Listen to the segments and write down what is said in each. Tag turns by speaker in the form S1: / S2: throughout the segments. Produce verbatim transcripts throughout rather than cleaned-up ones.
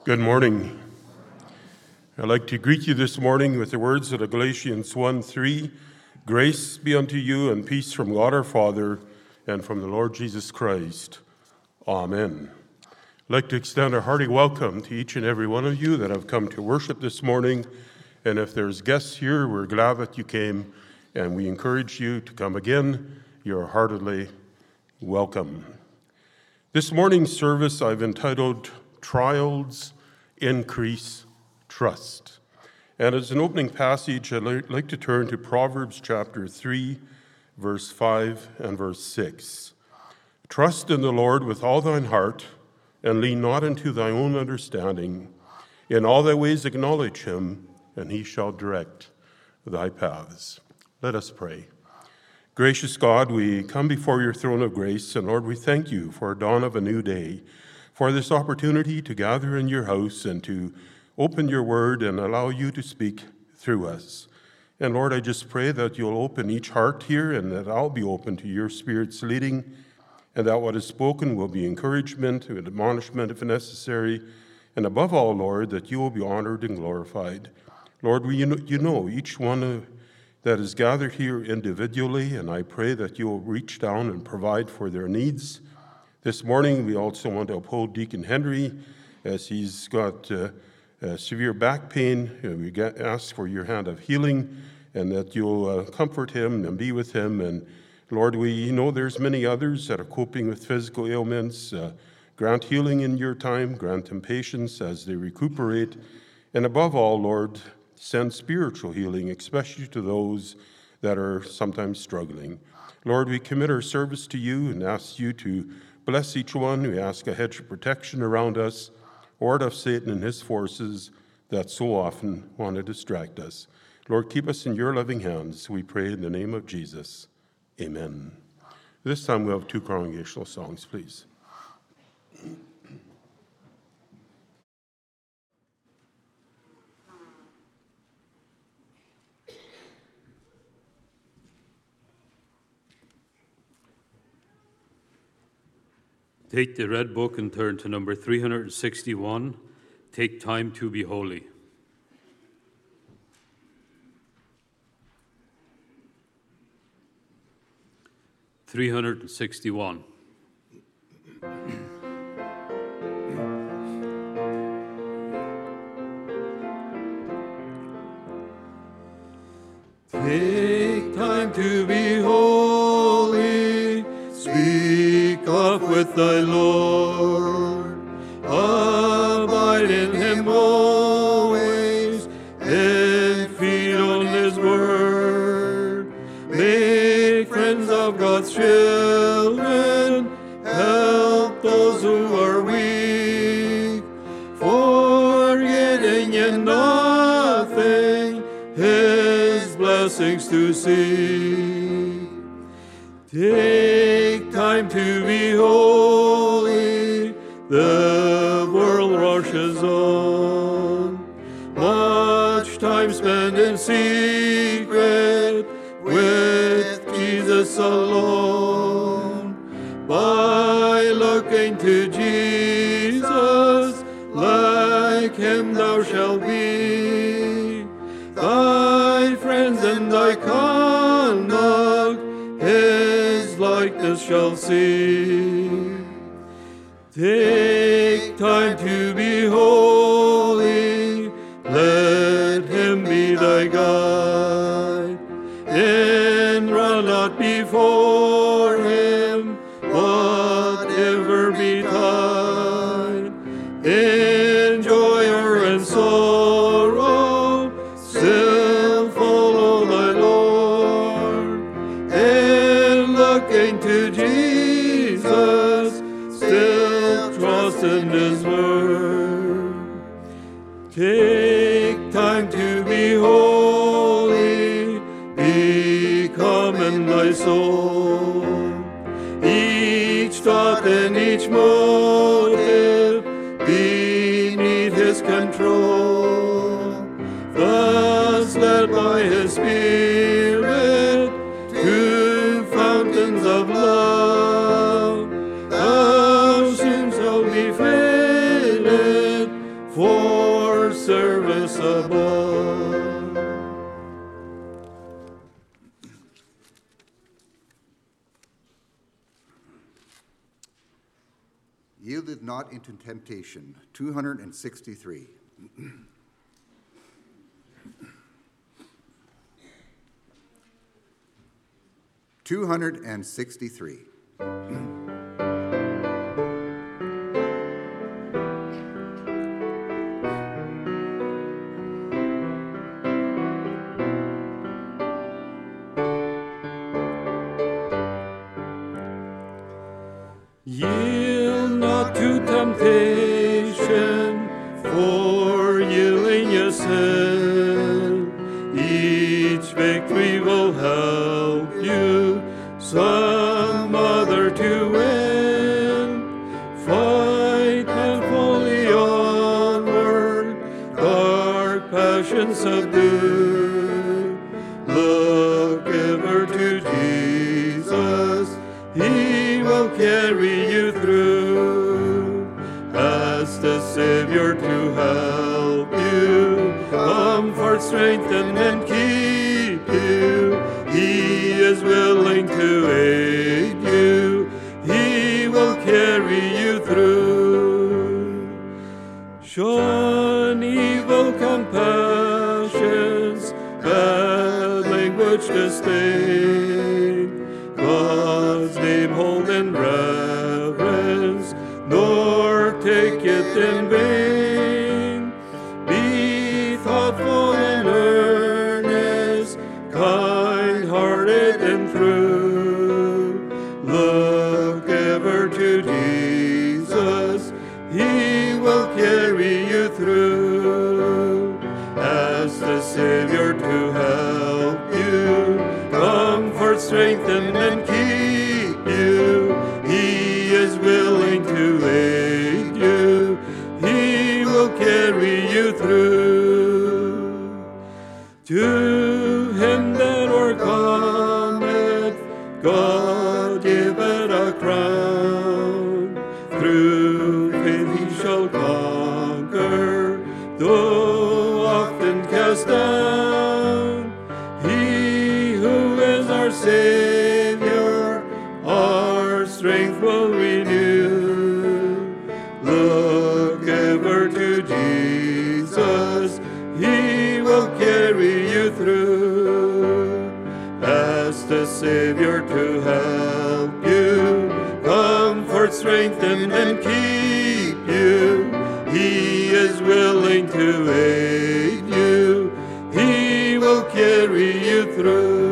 S1: Good morning. I'd like to greet you this morning with the words of Galatians one three. Grace be unto you and peace from God our Father and from the Lord Jesus Christ. Amen. I'd like to extend a hearty welcome to each and every one of you that have come to worship this morning. And if there's guests here, we're glad that you came, and we encourage you to come again. You're heartily welcome. This morning's service I've entitled Trials Increase Trust. And as an opening passage, I'd like to turn to Proverbs chapter three, verse five and verse six. Trust in the Lord with all thine heart, and lean not unto thy own understanding. In all thy ways acknowledge him, and he shall direct thy paths. Let us pray. Gracious God, we come before your throne of grace, and Lord, we thank you for a dawn of a new day, for this opportunity to gather in your house and to open your word and allow you to speak through us. And Lord, I just pray that you'll open each heart here and that I'll be open to your Spirit's leading, and that what is spoken will be encouragement and admonishment if necessary, and above all, Lord, that you will be honored and glorified. Lord, we, you, know, you know each one that is gathered here individually, and I pray that you will reach down and provide for their needs. This morning, we also want to uphold Deacon Henry as he's got uh, uh, severe back pain. And we get, ask for your hand of healing and that you'll uh, comfort him and be with him. And Lord, we know there's many others that are coping with physical ailments. Uh, grant healing in your time, grant them patience as they recuperate. And above all, Lord, send spiritual healing, especially to those that are sometimes struggling. Lord, we commit our service to you and ask you to bless each one. We ask a hedge of protection around us, ward of Satan and his forces that so often want to distract us. Lord, keep us in your loving hands, we pray in the name of Jesus. Amen. This time we'll have two congregational songs, please.
S2: Take the red book and turn to number three hundred sixty-one, Take Time to Be Holy. three hundred sixty-one.
S3: Take time to be holy, speak off with thy Lord, abide in him always, and feed on his word. Make friends of God's children, help those who are weak, forgetting in nothing his blessings to seek. Take time to be holy, the world rushes on. Much time spent in secret with Jesus alone. By looking to Jesus, like him thou shalt be. Thy friends and thy conduct his likeness shall see. Take time to be holy, let him be thy guide, and run not before him, whatever betide. In joy or in sorrow, still follow thy Lord, and looking to Jesus, still trust in his word. Take time to be holy, become in thy soul. Each thought and each motive beneath his control, thus led by his Spirit to fountains of love, thou soon shalt be filled
S4: Yielded not into temptation, two hundred sixty-three. two hundred sixty-three.
S3: Yield not to temptation, for yielding you sin. Each victory will help you some other to win. Fight manfully onward, dark passions subdue. Look ever to Jesus, He will carry you through. Ask the Savior to help you, comfort, strengthen, and keep you. He is willing to aid you. He will carry you through. Shun evil compassions, bad language, disdain. God's name hold in reverence, nor take it in vain. Be thoughtful and earnest, kind-hearted and true. Look ever to Jesus, He will carry you through. Ask the Savior to help you, comfort, strengthen, and keep you. He is willing to aid you. He will carry you through. To him that overcometh, God giveth a crown. Through faith he shall conquer, though often cast down. He who is our Savior, our strength will renew. Look ever to Jesus, He will carry you through. Ask the Savior to help you, comfort, strengthen, and keep you. He is willing to aid you. He will carry you through.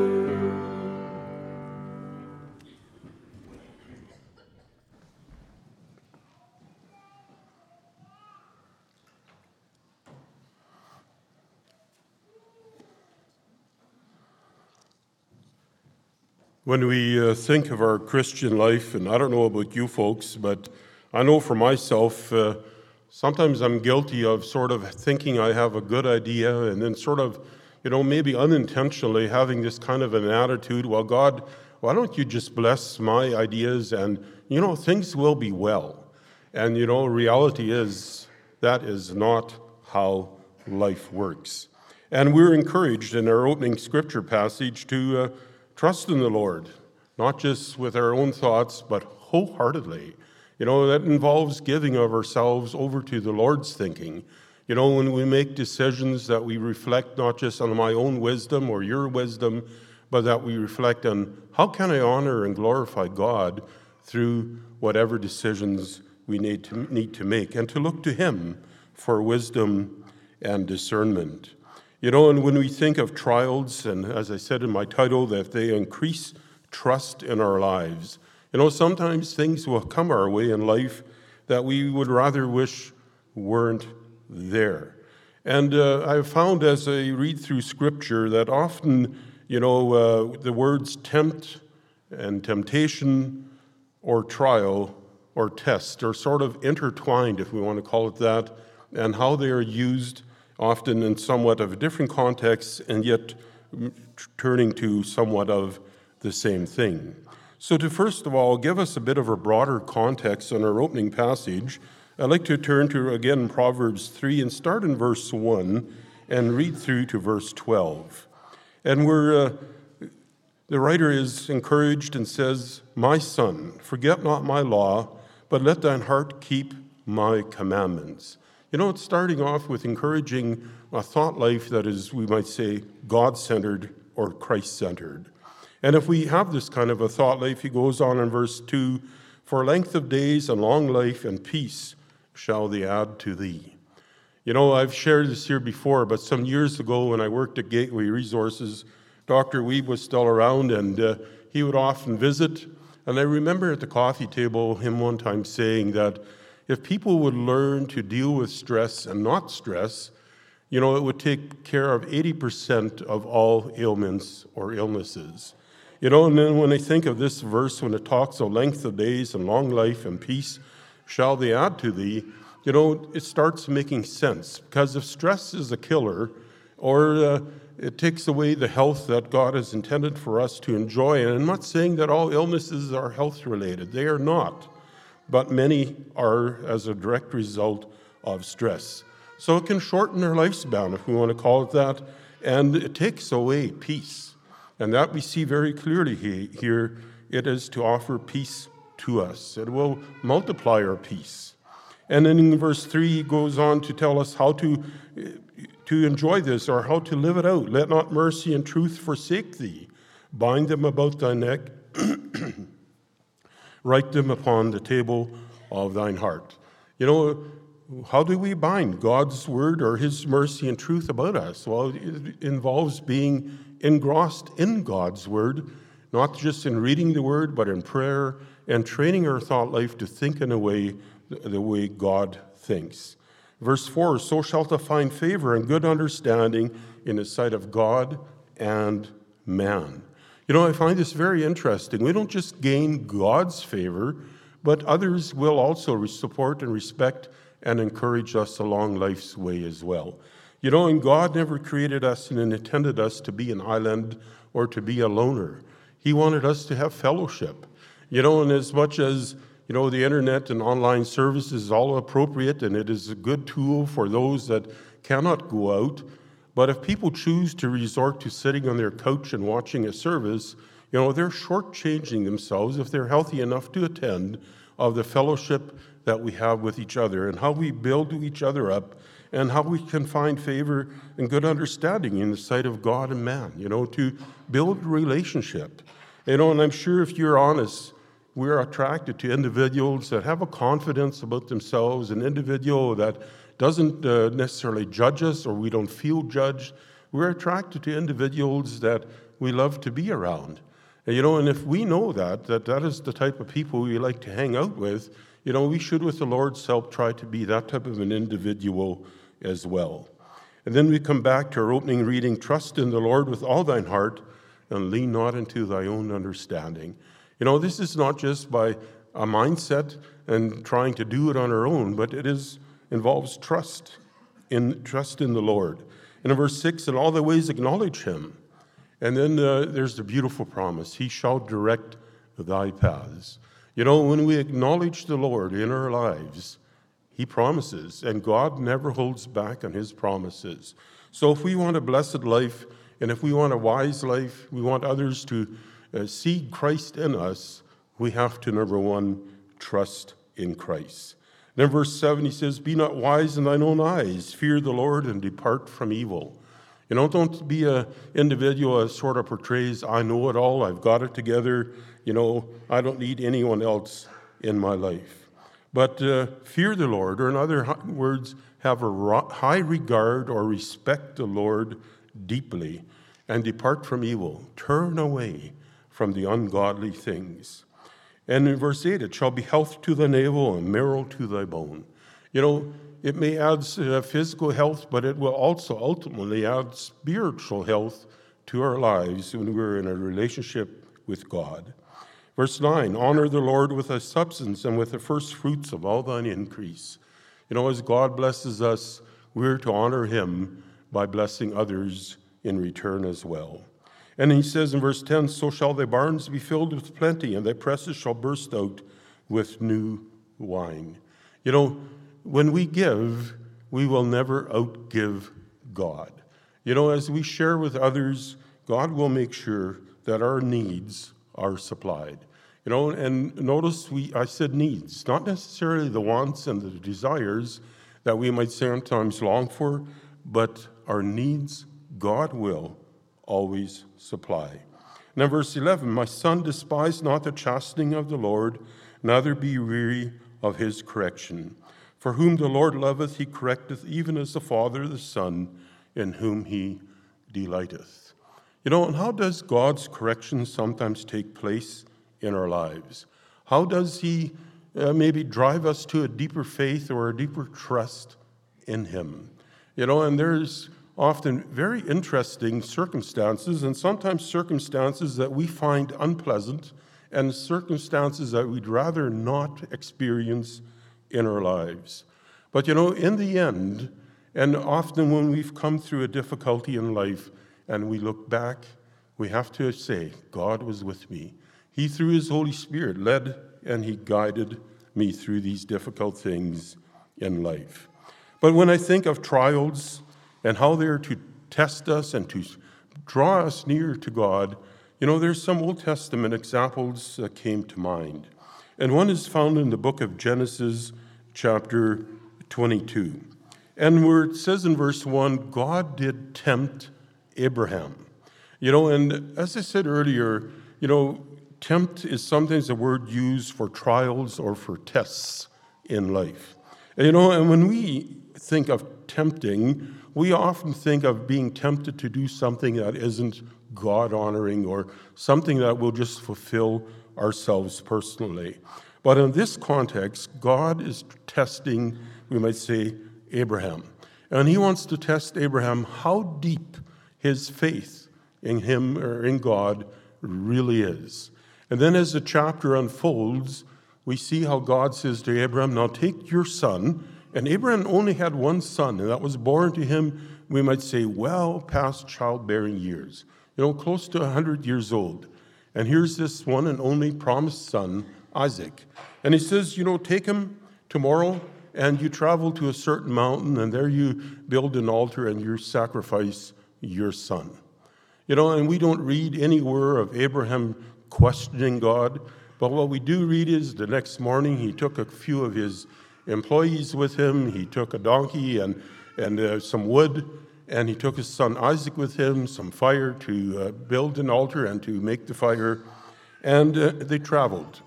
S1: When we uh, think of our Christian life, and I don't know about you folks, but I know for myself, uh, sometimes I'm guilty of sort of thinking I have a good idea and then sort of, you know, maybe unintentionally having this kind of an attitude, well, God, why don't you just bless my ideas and, you know, things will be well. And, you know, reality is that is not how life works. And we're encouraged in our opening scripture passage to uh, trust in the Lord, not just with our own thoughts, but wholeheartedly. You know, that involves giving of ourselves over to the Lord's thinking. You know, when we make decisions that we reflect not just on my own wisdom or your wisdom, but that we reflect on how can I honor and glorify God through whatever decisions we need to, need to make, and to look to Him for wisdom and discernment. You know, and when we think of trials, and as I said in my title, that they increase trust in our lives. You know, sometimes things will come our way in life that we would rather wish weren't there. And uh, I've found as I read through Scripture that often, you know, uh, the words tempt and temptation or trial or test are sort of intertwined, if we want to call it that, and how they are used often in somewhat of a different context and yet turning to somewhat of the same thing. So to first of all give us a bit of a broader context on our opening passage, I'd like to turn to, again, Proverbs three and start in verse one and read through to verse twelve. And we're, uh, the writer is encouraged and says, "My son, forget not my law, but but let thine heart keep my commandments. You know, it's starting off with encouraging a thought life that is, we might say, God-centered or Christ-centered. And if we have this kind of a thought life, he goes on in verse two, for length of days and long life and peace shall they add to thee. You know, I've shared this here before, but some years ago when I worked at Gateway Resources, Doctor Weeb was still around, and uh, he would often visit. And I remember at the coffee table him one time saying that if people would learn to deal with stress and not stress, you know, it would take care of eighty percent of all ailments or illnesses. You know, and then when I think of this verse, when it talks of length of days and long life and peace shall they add to thee, you know, it starts making sense. Because if stress is a killer, or uh, it takes away the health that God has intended for us to enjoy, and I'm not saying that all illnesses are health-related. They are not. But many are as a direct result of stress. So it can shorten our lifespan, if we want to call it that, and it takes away peace. And that we see very clearly here. It is to offer peace to us. It will multiply our peace. And then in verse three, he goes on to tell us how to, to enjoy this or how to live it out. Let not mercy and truth forsake thee. Bind them about thy neck. Write them upon the table of thine heart. You know, how do we bind God's word or his mercy and truth about us? Well, it involves being engrossed in God's word, not just in reading the word, but in prayer and training our thought life to think in a way, the way God thinks. Verse four, so shalt thou find favor and good understanding in the sight of God and man. You know, I find this very interesting. We don't just gain God's favor, but others will also support and respect and encourage us along life's way as well. You know, and God never created us and intended us to be an island or to be a loner. He wanted us to have fellowship. You know, and as much as, you know, the internet and online service is all appropriate and it is a good tool for those that cannot go out, but if people choose to resort to sitting on their couch and watching a service, you know, they're shortchanging themselves, if they're healthy enough to attend, of the fellowship that we have with each other and how we build each other up and how we can find favor and good understanding in the sight of God and man, you know, to build relationship. You know, and I'm sure if you're honest, we're attracted to individuals that have a confidence about themselves, an individual that doesn't uh, necessarily judge us or we don't feel judged. We're attracted to individuals that we love to be around. And, you know, and if we know that, that that is the type of people we like to hang out with, you know, we should, with the Lord's help, try to be that type of an individual as well. And then we come back to our opening reading, trust in the Lord with all thine heart and lean not into thy own understanding. You know, this is not just by a mindset and trying to do it on our own, but it is involves trust in trust in the Lord. And in verse six, in all thy ways acknowledge him. And then uh, there's the beautiful promise, he shall direct thy paths. You know, when we acknowledge the Lord in our lives, he promises, and God never holds back on his promises. So if we want a blessed life, and if we want a wise life, we want others to uh, see Christ in us, we have to, number one, trust in Christ. Then verse seven, he says, be not wise in thine own eyes, fear the Lord and depart from evil. You know, don't be an individual that sort of portrays, I know it all, I've got it together, you know, I don't need anyone else in my life. But uh, fear the Lord, or in other words, have a high regard or respect the Lord deeply, and depart from evil. Turn away from the ungodly things. And in verse eight, it shall be health to thy navel and marrow to thy bone. You know, it may add uh, physical health, but it will also ultimately add spiritual health to our lives when we're in a relationship with God. Verse nine, honor the Lord with thy substance and with the first fruits of all thine increase. You know, as God blesses us, we're to honor him by blessing others in return as well. And he says in verse ten, so shall thy barns be filled with plenty, and thy presses shall burst out with new wine. You know, when we give, we will never outgive God. You know, as we share with others, God will make sure that our needs are supplied. You know, and notice we I said needs, not necessarily the wants and the desires that we might sometimes long for, but our needs God will always supply. And then verse eleven, my son, despise not the chastening of the Lord, neither be weary of his correction. For whom the Lord loveth, he correcteth, even as the Father the Son, in whom he delighteth. You know, and how does God's correction sometimes take place in our lives? How does he uh, maybe drive us to a deeper faith or a deeper trust in him? You know, and there's often very interesting circumstances, and sometimes circumstances that we find unpleasant, and circumstances that we'd rather not experience in our lives. But you know, in the end, and often when we've come through a difficulty in life and we look back, we have to say, God was with me. He, through his Holy Spirit, led and he guided me through these difficult things in life. But when I think of trials and how they're to test us and to draw us near to God, you know, there's some Old Testament examples that came to mind. And one is found in the book of Genesis, chapter twenty-two. And where it says in verse one, God did tempt Abraham. You know, and as I said earlier, you know, tempt is sometimes a word used for trials or for tests in life. And, you know, and when we think of tempting, we often think of being tempted to do something that isn't God-honoring or something that will just fulfill ourselves personally. But in this context, God is testing, we might say, Abraham. And he wants to test Abraham how deep his faith in him or in God really is. And then as the chapter unfolds, we see how God says to Abraham, now take your son. And Abraham only had one son, and that was born to him, we might say, well past childbearing years. You know, close to one hundred years old. And here's this one and only promised son, Isaac. And he says, you know, take him tomorrow, and you travel to a certain mountain, and there you build an altar, and you sacrifice your son. You know, and we don't read anywhere of Abraham questioning God, but what we do read is the next morning he took a few of his employees with him, he took a donkey and, and uh, some wood, and he took his son Isaac with him, some fire to uh, build an altar and to make the fire, and uh, they traveled.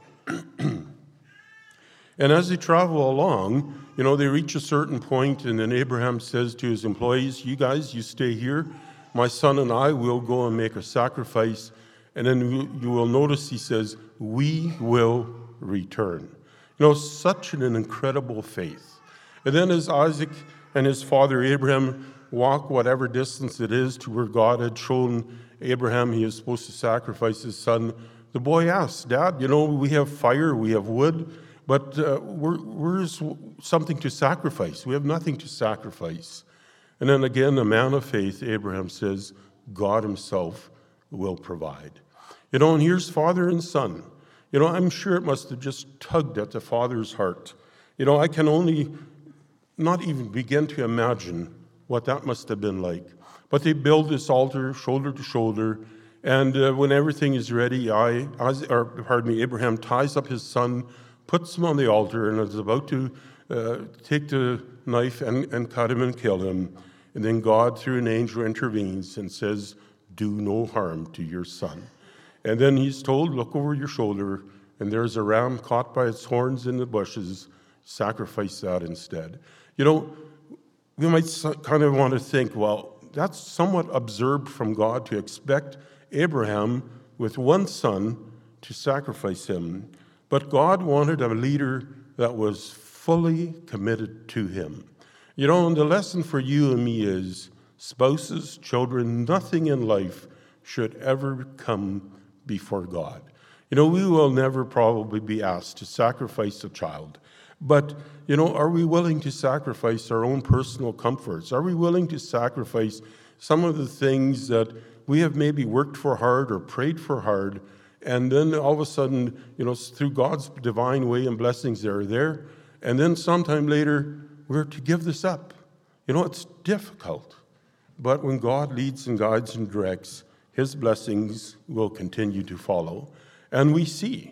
S1: And as they travel along, you know, they reach a certain point, and then Abraham says to his employees, you guys, you stay here. My son and I will go and make a sacrifice. And then you, you will notice he says, we will return. You know, such an incredible faith. And then as Isaac and his father Abraham walk whatever distance it is to where God had shown Abraham he is supposed to sacrifice his son, the boy asks, Dad, you know, we have fire, we have wood, but uh, where, where's something to sacrifice? We have nothing to sacrifice. And then again, a man of faith, Abraham says, God himself will provide. You know, and here's father and son. You know, I'm sure it must have just tugged at the father's heart. You know, I can only not even begin to imagine what that must have been like. But they build this altar shoulder to shoulder, and uh, when everything is ready, I, or pardon me, Abraham ties up his son, puts him on the altar, and is about to uh, take the knife and, and cut him and kill him. And then God, through an angel, intervenes and says, do no harm to your son. And then he's told, look over your shoulder, and there's a ram caught by its horns in the bushes. Sacrifice that instead. You know, we might kind of want to think, well, that's somewhat absurd from God to expect Abraham with one son to sacrifice him. But God wanted a leader that was fully committed to him. You know, and the lesson for you and me is spouses, children, nothing in life should ever come before God. You know, we will never probably be asked to sacrifice a child. But, you know, are we willing to sacrifice our own personal comforts? Are we willing to sacrifice some of the things that we have maybe worked for hard or prayed for hard, and then all of a sudden, you know, through God's divine way and blessings that are there, and then sometime later, we're to give this up. You know, it's difficult. But when God leads and guides and directs, his blessings will continue to follow. And we see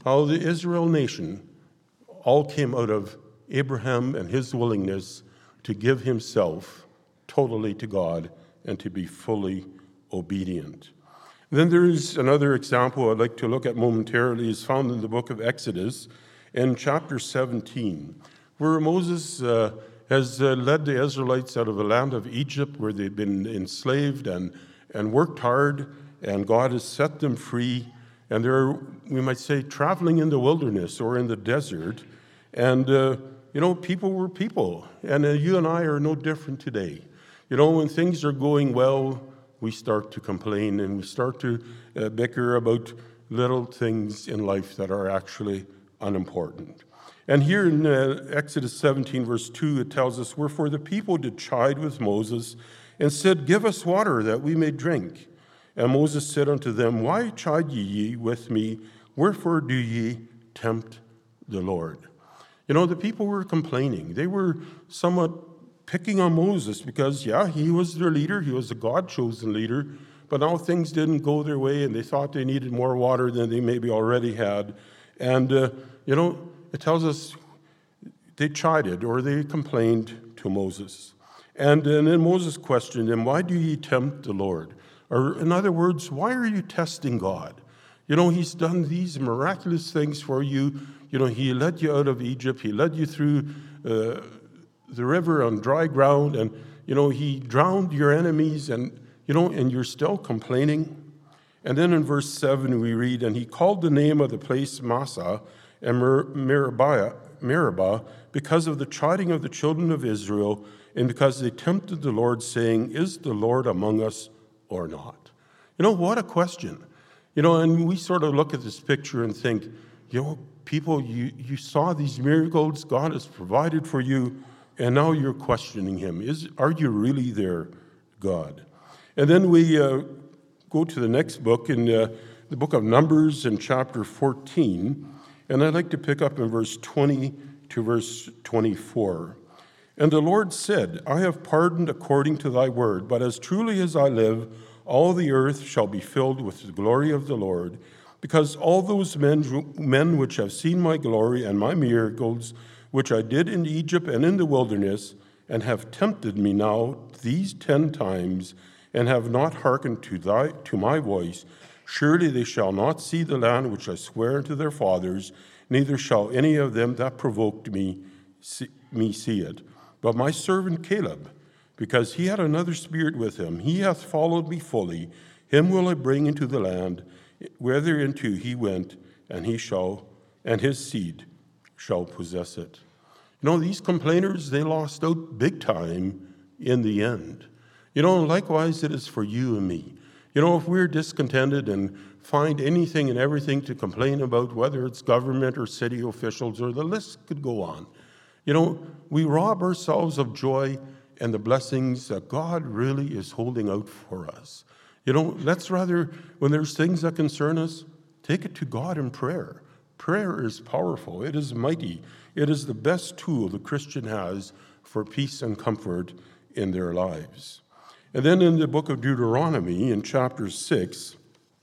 S1: how the Israel nation all came out of Abraham and his willingness to give himself totally to God and to be fully obedient. And then there is another example I'd like to look at momentarily, is found in the book of Exodus in chapter seventeen, where Moses uh, has uh, led the Israelites out of the land of Egypt, where they've been enslaved and, and worked hard, and God has set them free. And they're, we might say, traveling in the wilderness or in the desert. And, uh, you know, people were people. And uh, you and I are no different today. You know, when things are going well, we start to complain and we start to uh, bicker about little things in life that are actually unimportant. And here in uh, Exodus seventeen, verse two, it tells us, "Wherefore the people did chide with Moses, and said, Give us water, that we may drink. And Moses said unto them, Why chide ye with me? Wherefore do ye tempt the Lord?" You know, the people were complaining. They were somewhat picking on Moses because, yeah, he was their leader. He was a God-chosen leader. But now things didn't go their way, and they thought they needed more water than they maybe already had. And, uh, you know, it tells us they chided or they complained to Moses. And, and then Moses questioned them, "Why do ye tempt the Lord?" Or in other words, why are you testing God? You know, he's done these miraculous things for you. You know, he led you out of Egypt. He led you through uh, the river on dry ground. And, you know, he drowned your enemies. And, you know, and you're still complaining. And then in verse seven we read, "And he called the name of the place Massah and Meribah, Meribah because of the chiding of the children of Israel, and because they tempted the Lord, saying, Is the Lord among us or not?" You know, what a question. You know, and we sort of look at this picture and think, you know, people, you, you saw these miracles, God has provided for you, and now you're questioning him. Is Are you really there, God? And then we uh, go to the next book, in uh, the book of Numbers in chapter fourteen, and I'd like to pick up in verse twenty to verse twenty-four. "And the Lord said, I have pardoned according to thy word, but as truly as I live, all the earth shall be filled with the glory of the Lord, because all those men, men which have seen my glory and my miracles, which I did in Egypt and in the wilderness, and have tempted me now these ten times, and have not hearkened to thy to my voice, surely they shall not see the land which I swear unto their fathers, neither shall any of them that provoked me see, me see it. But my servant Caleb, because he had another spirit with him, he hath followed me fully, him will I bring into the land, whethereinto he went, and he shall, and his seed shall possess it." You know, these complainers, they lost out big time in the end. You know, likewise it is for you and me. You know, if we're discontented and find anything and everything to complain about, whether it's government or city officials, or the list could go on, you know, we rob ourselves of joy and the blessings that God really is holding out for us. You know, let's rather, when there's things that concern us, take it to God in prayer. Prayer is powerful. It is mighty. It is the best tool the Christian has for peace and comfort in their lives. And then in the book of Deuteronomy, in chapter six,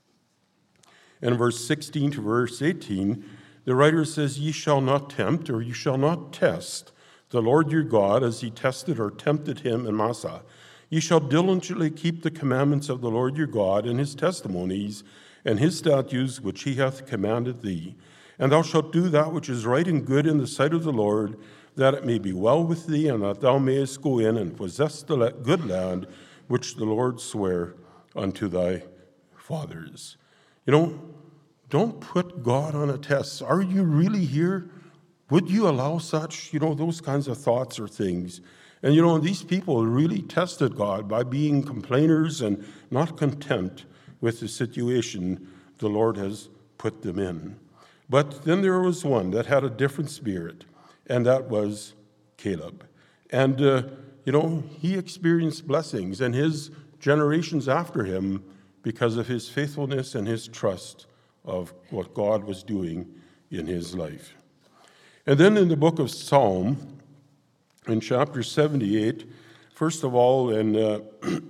S1: and verse sixteen to verse eighteen, the writer says, "Ye shall not tempt, or ye shall not test the Lord your God, as ye tested or tempted him in Massah. Ye shall diligently keep the commandments of the Lord your God, and his testimonies, and his statutes, which he hath commanded thee. And thou shalt do that which is right and good in the sight of the Lord, that it may be well with thee, and that thou mayest go in and possess the good land which the Lord sware unto thy fathers." You know, don't put God on a test. Are you really here? Would you allow such, you know, those kinds of thoughts or things? And, you know, these people really tested God by being complainers and not content with the situation the Lord has put them in. But then there was one that had a different spirit, and that was Caleb. And, uh, you know, he experienced blessings, and his generations after him, because of his faithfulness and his trust of what God was doing in his life. And then in the book of Psalm, in chapter seventy-eight, first of all, in uh,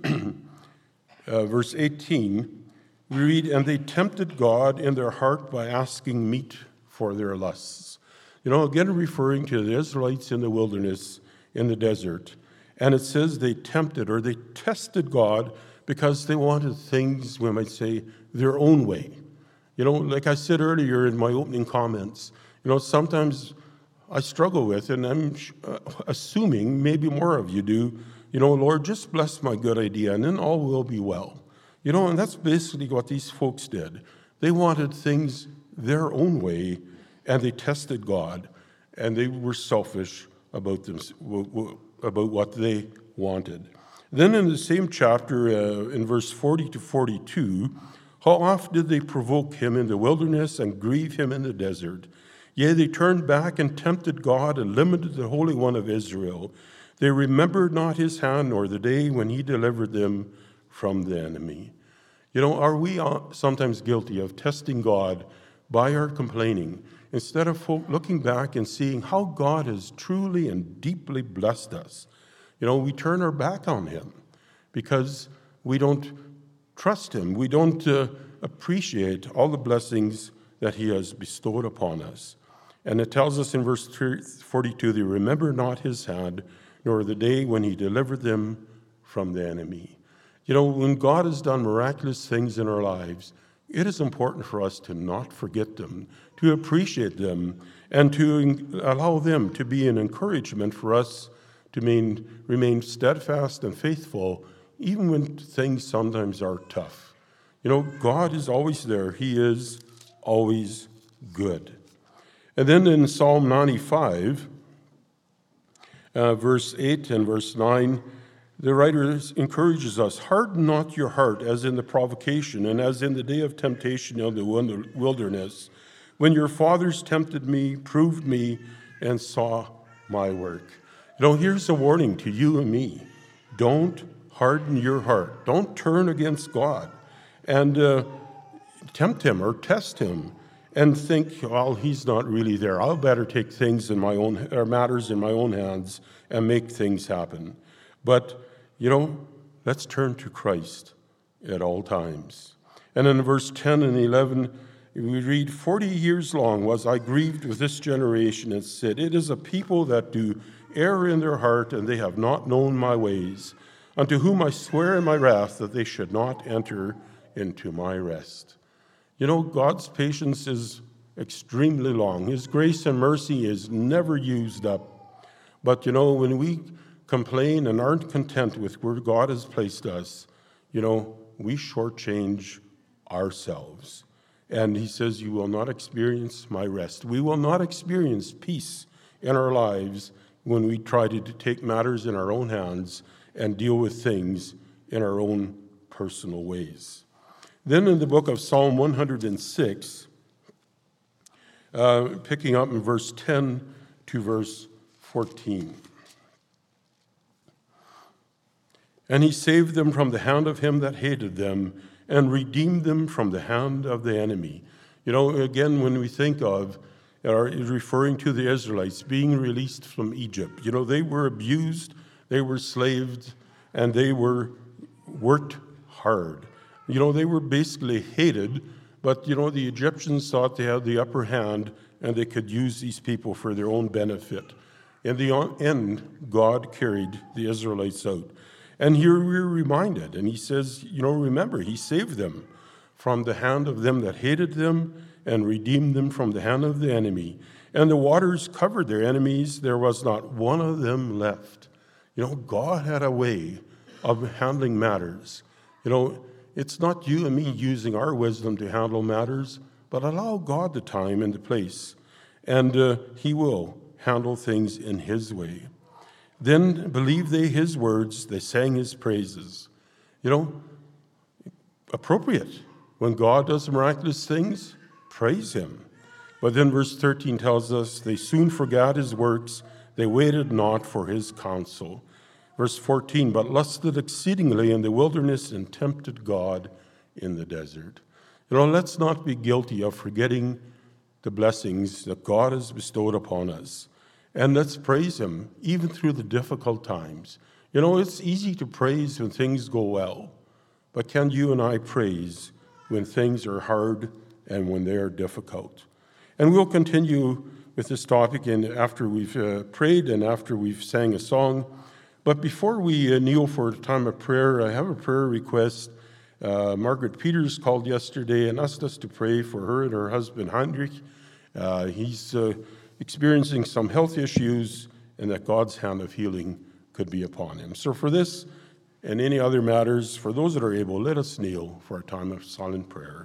S1: uh, verse eighteen, we read, "And they tempted God in their heart by asking meat for their lusts. You know, again, referring to the Israelites in the wilderness, in the desert. And it says they tempted or they tested God because they wanted things, we might say, their own way. You know, like I said earlier in my opening comments, you know, sometimes I struggle with, and I'm uh, assuming maybe more of you do, you know, Lord, just bless my good idea and then all will be well. You know, and that's basically what these folks did. They wanted things their own way, and they tested God, and they were selfish about them, about what they wanted. Then in the same chapter, uh, in verse forty to forty-two, how oft did they provoke him in the wilderness and grieve him in the desert? Yea, they turned back and tempted God and limited the Holy One of Israel. They remembered not his hand nor the day when he delivered them from the enemy. You know, are we sometimes guilty of testing God by our complaining, instead of looking back and seeing how God has truly and deeply blessed us? You know, we turn our back on him because we don't trust him. We don't uh, appreciate all the blessings that he has bestowed upon us. And it tells us in verse forty-two, they remember not his hand, nor the day when he delivered them from the enemy. You know, when God has done miraculous things in our lives, it is important for us to not forget them, to appreciate them, and to allow them to be an encouragement for us to remain, remain steadfast and faithful, even when things sometimes are tough. You know, God is always there. He is always good. And then in Psalm ninety-five, uh, verse eight and verse nine, the writer encourages us, harden not your heart as in the provocation and as in the day of temptation in the wilderness, when your fathers tempted me, proved me, and saw my work. You know, here's a warning to you and me. Don't harden your heart. Don't turn against God and uh, tempt him or test him and think, well, he's not really there. I'll better take things in my own, or matters in my own hands and make things happen. But you know, let's turn to Christ at all times. And in verse ten and eleven, we read, forty years long was I grieved with this generation and said, it is a people that do err in their heart, and they have not known my ways, unto whom I swear in my wrath that they should not enter into my rest. You know, God's patience is extremely long. His grace and mercy is never used up. But, you know, when we complain and aren't content with where God has placed us, you know, we shortchange ourselves. And he says, you will not experience my rest. We will not experience peace in our lives when we try to take matters in our own hands and deal with things in our own personal ways. Then in the book of Psalm one hundred six, uh, picking up in verse ten to verse fourteen. And he saved them from the hand of him that hated them, and redeemed them from the hand of the enemy. You know, again, when we think of, are referring to the Israelites being released from Egypt, you know, they were abused, they were slaved, and they were worked hard. You know, they were basically hated, but, you know, the Egyptians thought they had the upper hand, and they could use these people for their own benefit. In the end, God carried the Israelites out. And here we're reminded, and he says, you know, remember, he saved them from the hand of them that hated them and redeemed them from the hand of the enemy. And the waters covered their enemies. There was not one of them left. You know, God had a way of handling matters. You know, it's not you and me using our wisdom to handle matters, but allow God the time and the place, and uh, he will handle things in his way. Then believed they his words, they sang his praises. You know, appropriate. When God does miraculous things, praise him. But then verse thirteen tells us, they soon forgot his works, they waited not for his counsel. Verse fourteen, but lusted exceedingly in the wilderness and tempted God in the desert. You know, let's not be guilty of forgetting the blessings that God has bestowed upon us. And let's praise him, even through the difficult times. You know, it's easy to praise when things go well. But can you and I praise when things are hard and when they are difficult? And we'll continue with this topic in, after we've uh, prayed and after we've sang a song. But before we uh, kneel for a time of prayer, I have a prayer request. Uh, Margaret Peters called yesterday and asked us to pray for her and her husband, Heinrich. Uh, he's uh, experiencing some health issues, and that God's hand of healing could be upon him. So for this and any other matters, for those that are able, let us kneel for a time of silent prayer.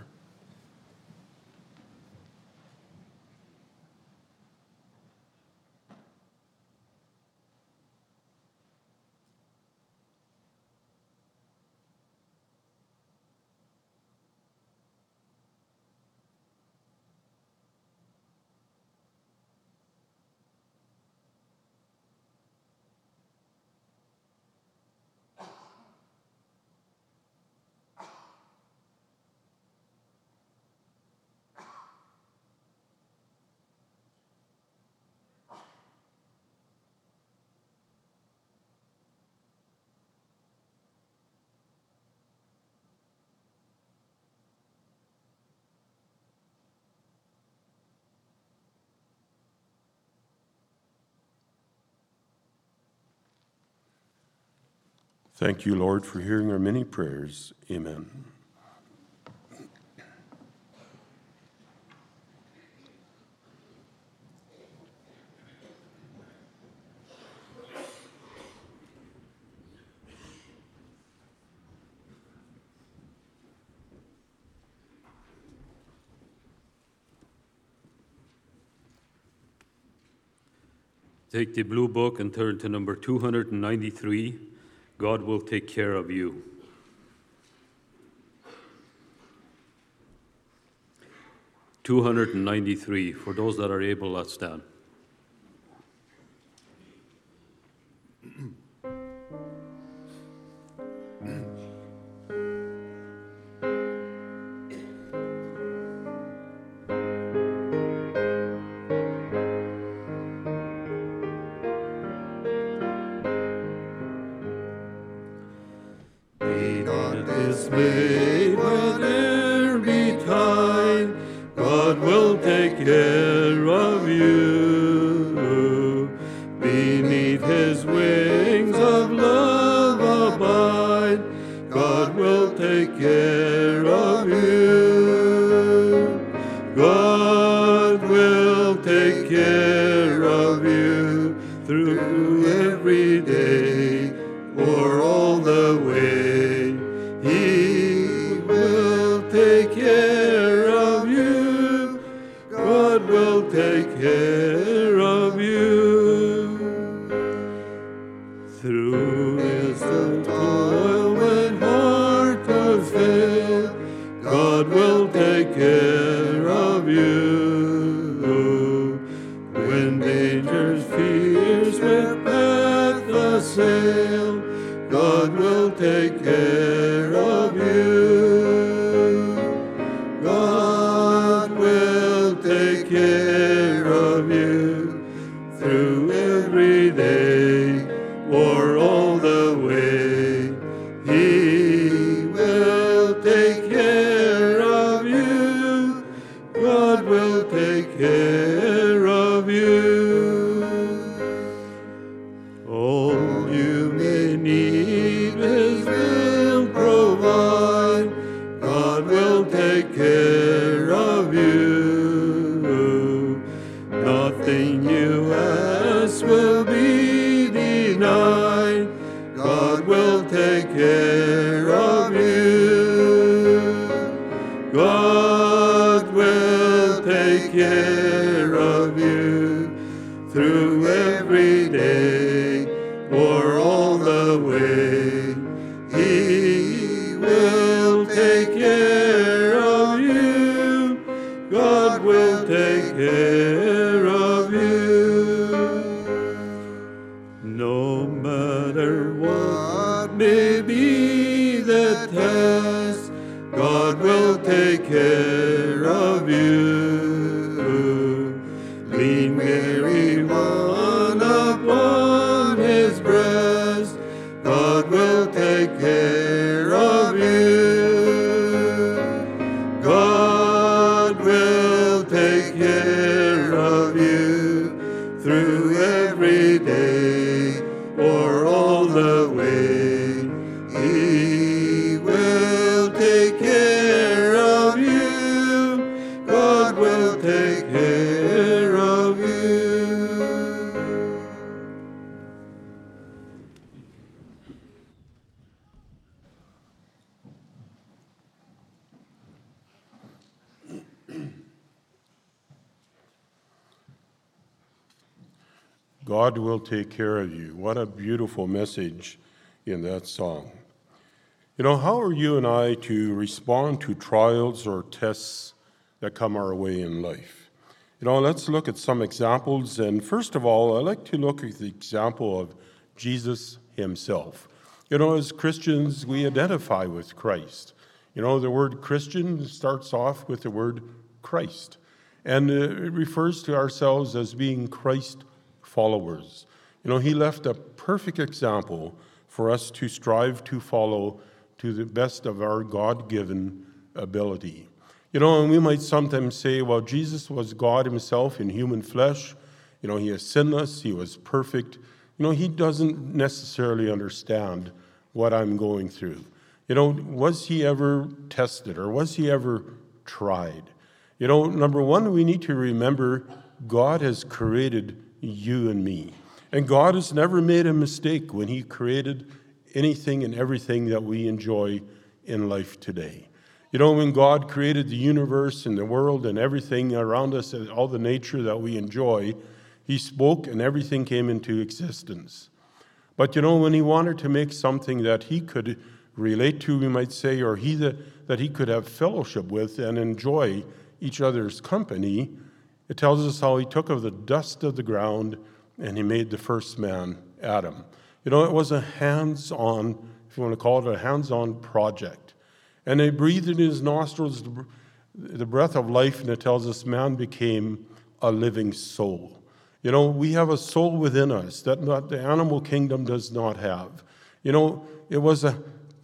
S1: Thank you, Lord, for hearing our many prayers. Amen.
S2: Take the blue book and turn to number two hundred ninety-three. God will take care of you. two hundred ninety-three. For those that are able, let's stand.
S3: Dismayed, whether betide, God will take care of you. Beneath his wings of love abide, God will take care of you. God will take care of you through every day or all the way. He will take care of you. God will take care of you. Through his toil when heart does fail, God will take care of you. When dangers fears where path assail, God will take care of you. God will take care of you through every day or all the way. He will take care of you. God will take care of you. All you may need his will provide. God will take care of you. Nothing you ask will be denied. God will take care of you. God will take care of you through every day or all the way. He will take care of you. God will take care of you. No matter what may be the test, God will take care of you. Lean weary one upon his breast, God will take care of you. God will take care
S1: God will take care of you. What a beautiful message in that song. You know, how are you and I to respond to trials or tests that come our way in life? You know, let's look at some examples. And first of all, I'd like to look at the example of Jesus himself. You know, as Christians, we identify with Christ. You know, the word Christian starts off with the word Christ. And it refers to ourselves as being Christ followers. You know, he left a perfect example for us to strive to follow to the best of our God-given ability. You know, and we might sometimes say, well, Jesus was God himself in human flesh. You know, he is sinless, he was perfect. You know, he doesn't necessarily understand what I'm going through. You know, was he ever tested or was he ever tried? You know, number one, we need to remember God has created you and me. And God has never made a mistake when he created anything and everything that we enjoy in life today. You know, when God created the universe and the world and everything around us, and all the nature that we enjoy, he spoke and everything came into existence. But you know, when he wanted to make something that he could relate to, we might say, or he that, that he could have fellowship with and enjoy each other's company, it tells us how he took of the dust of the ground and he made the first man, Adam. You know, it was a hands-on, if you want to call it a hands-on project. And they breathed in his nostrils the breath of life, and it tells us man became a living soul. You know, we have a soul within us that not, the animal kingdom does not have. You know, it was a,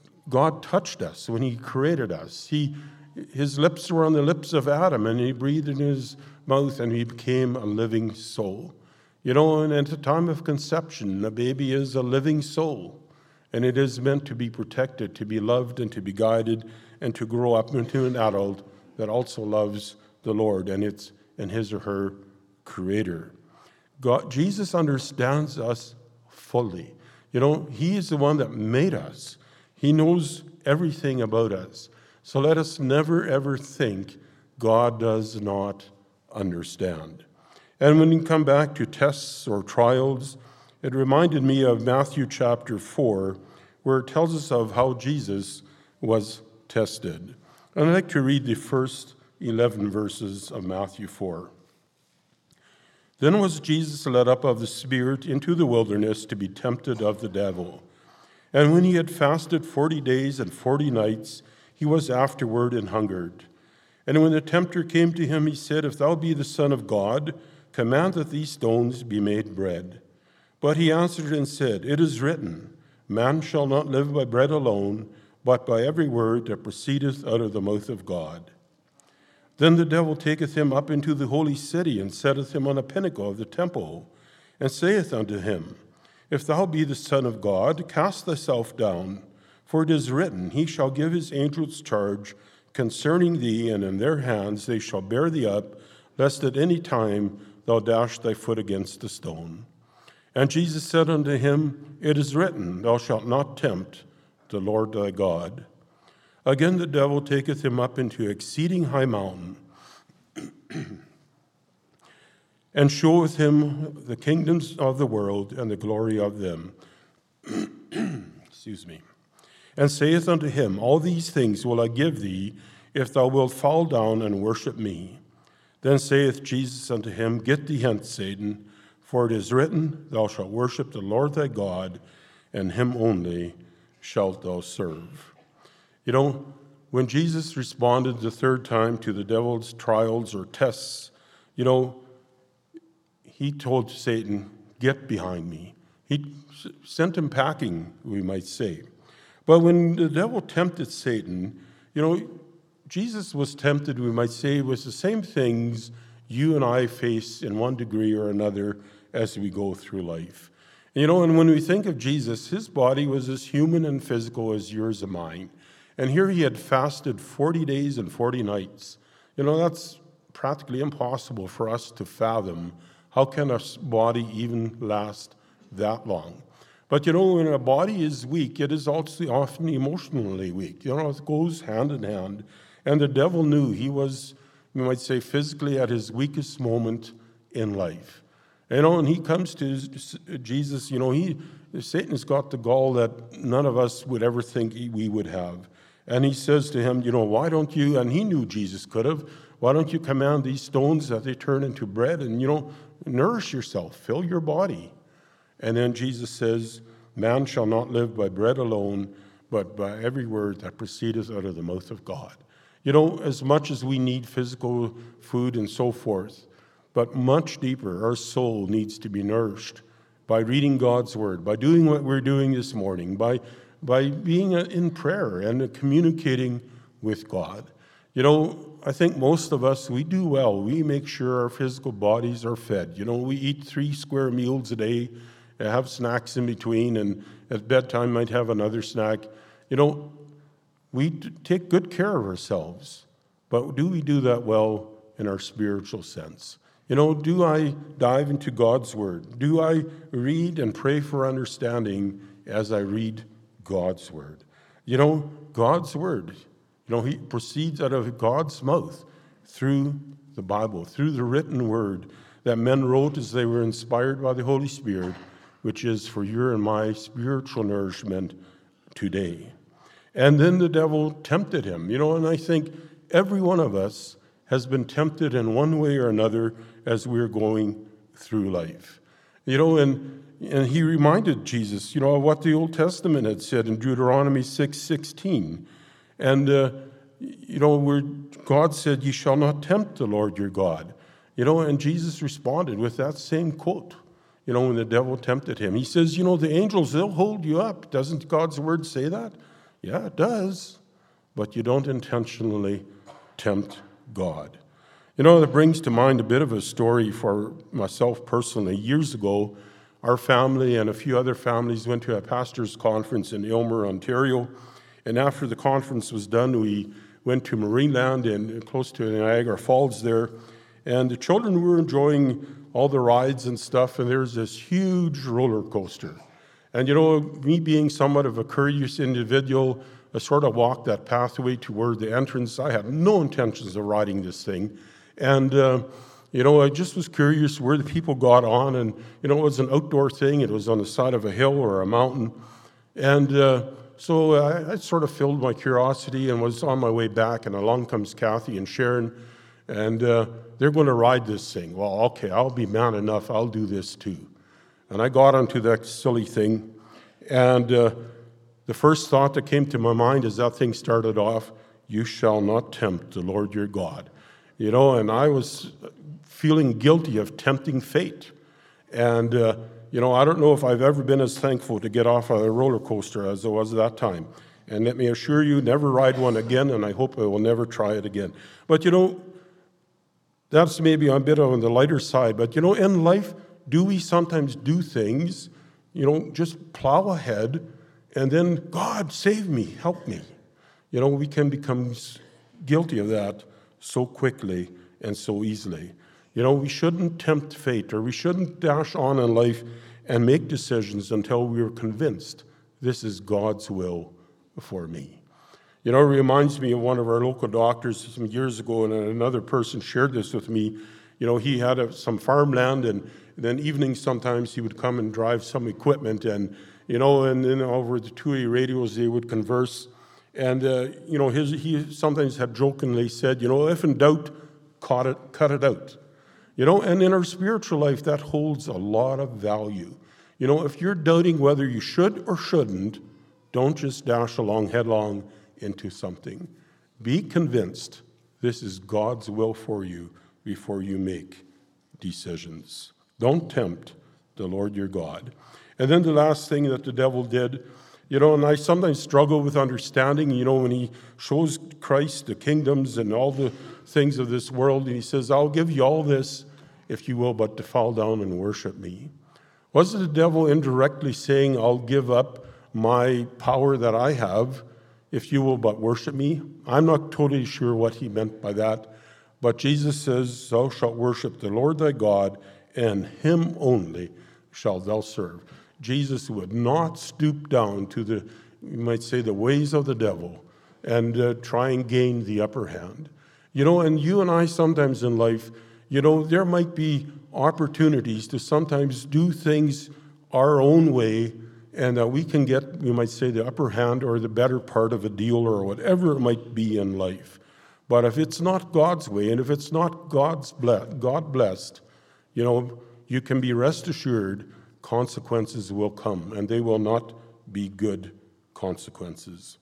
S1: God touched us when he created us. He, his lips were on the lips of Adam, and he breathed in his mouth, and he became a living soul. You know, and at the time of conception, a baby is a living soul, and it is meant to be protected, to be loved, and to be guided, and to grow up into an adult that also loves the Lord and its and his or her Creator. God, Jesus understands us fully. You know, he is the one that made us. He knows everything about us. So let us never, ever think God does not understand. And when you come back to tests or trials, it reminded me of Matthew chapter four, where it tells us of how Jesus was tested. And I'd like to read the first eleven verses of Matthew four. Then was Jesus led up of the Spirit into the wilderness to be tempted of the devil. And when he had fasted forty days and forty nights, he was afterward and hungered. And when the tempter came to him, he said, If thou be the Son of God, command that these stones be made bread. But he answered and said, It is written, Man shall not live by bread alone, but by every word that proceedeth out of the mouth of God. Then the devil taketh him up into the holy city, and setteth him on a pinnacle of the temple, and saith unto him, If thou be the Son of God, cast thyself down, for it is written, He shall give his angels charge concerning thee, and in their hands they shall bear thee up, lest at any time thou dash thy foot against a stone. And Jesus said unto him, It is written, Thou shalt not tempt the Lord thy God. Again the devil taketh him up into exceeding high mountain, and showeth him the kingdoms of the world and the glory of them. Excuse me. And saith unto him, All these things will I give thee, if thou wilt fall down and worship me. Then saith Jesus unto him, Get thee hence, Satan, for it is written, Thou shalt worship the Lord thy God, and him only shalt thou serve. You know, when Jesus responded the third time to the devil's trials or tests, you know, he told Satan, Get behind me. He sent him packing, we might say. But when the devil tempted Satan, you know, Jesus was tempted, we might say, with the same things you and I face in one degree or another as we go through life. And, you know, and when we think of Jesus, his body was as human and physical as yours and mine. And here he had fasted forty days and forty nights. You know, that's practically impossible for us to fathom. How can a body even last that long? But, you know, when a body is weak, it is also often emotionally weak. You know, it goes hand in hand. And the devil knew he was, we might say, physically at his weakest moment in life. You know, and he comes to his, Jesus, you know, he Satan's got the gall that none of us would ever think he, we would have. And he says to him, you know, why don't you, and he knew Jesus could have, why don't you command these stones that they turn into bread and, you know, nourish yourself, fill your body. And then Jesus says, man shall not live by bread alone, but by every word that proceedeth out of the mouth of God. You know, as much as we need physical food and so forth, but much deeper, our soul needs to be nourished by reading God's word, by doing what we're doing this morning, by, by being in prayer and communicating with God. You know, I think most of us, we do well. We make sure our physical bodies are fed. You know, we eat three square meals a day, have snacks in between, and at bedtime might have another snack. You know, we take good care of ourselves, but do we do that well in our spiritual sense? You know, do I dive into God's word? Do I read and pray for understanding as I read God's word? You know, God's word, you know, he proceeds out of God's mouth through the Bible, through the written word that men wrote as they were inspired by the Holy Spirit, which is for your and my spiritual nourishment today. And then the devil tempted him, you know, and I think every one of us has been tempted in one way or another as we're going through life. You know, and, and he reminded Jesus, you know, of what the Old Testament had said in Deuteronomy six sixteen. And, uh, you know, where God said, you shall not tempt the Lord your God. You know, and Jesus responded with that same quote, you know, when the devil tempted him. He says, you know, the angels, they'll hold you up. Doesn't God's word say that? Yeah, it does. But you don't intentionally tempt God. You know, that brings to mind a bit of a story for myself personally. Years ago, our family and a few other families went to a pastor's conference in Aylmer, Ontario. And after the conference was done, we went to Marineland and close to Niagara Falls there. And the children were enjoying all the rides and stuff, and there's this huge roller coaster. And, you know, me being somewhat of a curious individual, I sort of walked that pathway toward the entrance. I had no intentions of riding this thing. And, uh, you know, I just was curious where the people got on. And, you know, it was an outdoor thing. It was on the side of a hill or a mountain. And uh, so I, I sort of filled my curiosity and was on my way back. And along comes Kathy and Sharon. And uh, they're going to ride this thing. Well, okay, I'll be man enough. I'll do this too. And I got onto that silly thing. And uh, the first thought that came to my mind as that thing started off, you shall not tempt the Lord your God. You know, and I was feeling guilty of tempting fate. And, uh, you know, I don't know if I've ever been as thankful to get off a roller coaster as I was that time. And let me assure you, never ride one again, and I hope I will never try it again. But, you know, that's maybe a bit on the lighter side. But, you know, in life, do we sometimes do things, you know, just plow ahead, and then, God, save me, help me. You know, we can become guilty of that so quickly and so easily. You know, we shouldn't tempt fate, or we shouldn't dash on in life and make decisions until we are convinced this is God's will for me. You know, it reminds me of one of our local doctors some years ago, and another person shared this with me. You know, he had a, some farmland, and then evenings sometimes he would come and drive some equipment, and, you know, and then over the two-way radios they would converse. And, uh, you know, his, he sometimes had jokingly said, you know, if in doubt, cut it, cut it out. You know, and in our spiritual life, that holds a lot of value. You know, if you're doubting whether you should or shouldn't, don't just dash along headlong into something. Be convinced this is God's will for you before you make decisions. Don't tempt the Lord your God. And then the last thing that the devil did, you know, and I sometimes struggle with understanding, you know, when he shows Christ the kingdoms and all the things of this world, and he says, I'll give you all this, if you will, but to fall down and worship me. Wasn't the devil indirectly saying, I'll give up my power that I have, if you will but worship me? I'm not totally sure what he meant by that, but Jesus says, thou shalt worship the Lord thy God, and him only shalt thou serve. Jesus would not stoop down to the, you might say, the ways of the devil and uh, try and gain the upper hand. You know, and you and I sometimes in life, You know, there might be opportunities to sometimes do things our own way, and that we can get, you might say, the upper hand or the better part of a deal or whatever it might be in life. But if it's not God's way, and if it's not God's ble- God blessed, you know, you can be rest assured consequences will come, and they will not be good consequences.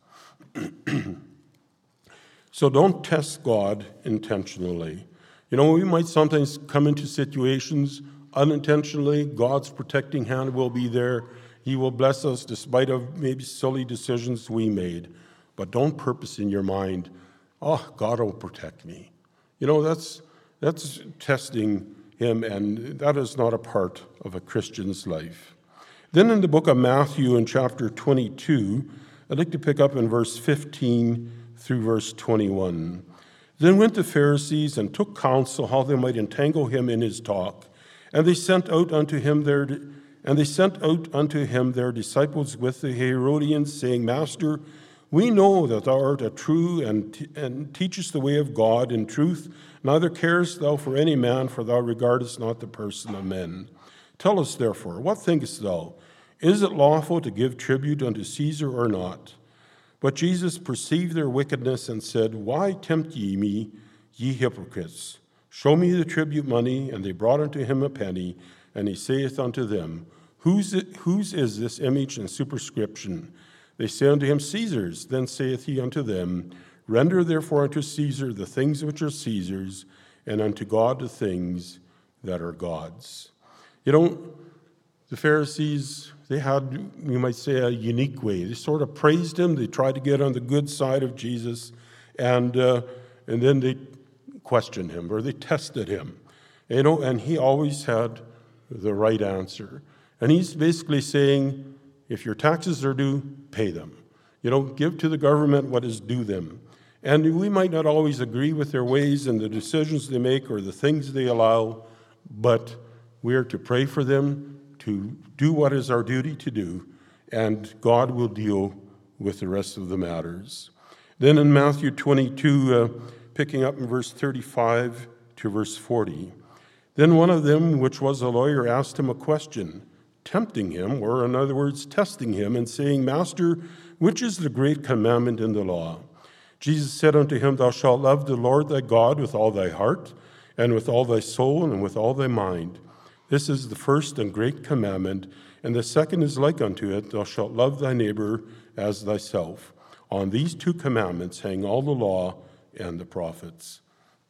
S1: So don't test God intentionally. You know, we might sometimes come into situations unintentionally. God's protecting hand will be there. He will bless us despite of maybe silly decisions we made. But don't purpose in your mind, oh, God will protect me. You know, that's that's testing him, and that is not a part of a Christian's life. Then in the book of Matthew in chapter twenty-two, I'd like to pick up in verse fifteen through verse twenty-one. Then went the Pharisees and took counsel how they might entangle him in his talk. And they sent out unto him their and they sent out unto him their disciples with the Herodians, saying, Master, we know that thou art a true and, and teachest the way of God in truth. Neither carest thou for any man, for thou regardest not the person of men. Tell us therefore, what thinkest thou? Is it lawful to give tribute unto Caesar or not? But Jesus perceived their wickedness and said, Why tempt ye me, ye hypocrites? Show me the tribute money. And they brought unto him a penny. And he saith unto them, Whose, whose is this image and superscription? They say unto him, Caesar's. Then saith he unto them, Render therefore unto Caesar the things which are Caesar's, and unto God the things that are God's. You know, the Pharisees, they had, you might say, a unique way. They sort of praised him. They tried to get on the good side of Jesus, and uh, and then they questioned him, or they tested him. You know, and he always had the right answer. And he's basically saying, if your taxes are due, pay them. You know, give to the government what is due them. And we might not always agree with their ways and the decisions they make or the things they allow, but we are to pray for them, to do what is our duty to do, and God will deal with the rest of the matters. Then in Matthew twenty-two, uh, picking up in verse thirty-five to verse forty, then one of them, which was a lawyer, asked him a question, tempting him, or in other words, testing him, and saying, Master, which is the great commandment in the law? Jesus said unto him, Thou shalt love the Lord thy God with all thy heart, and with all thy soul, and with all thy mind. This is the first and great commandment, and the second is like unto it, Thou shalt love thy neighbor as thyself. On these two commandments hang all the law and the prophets.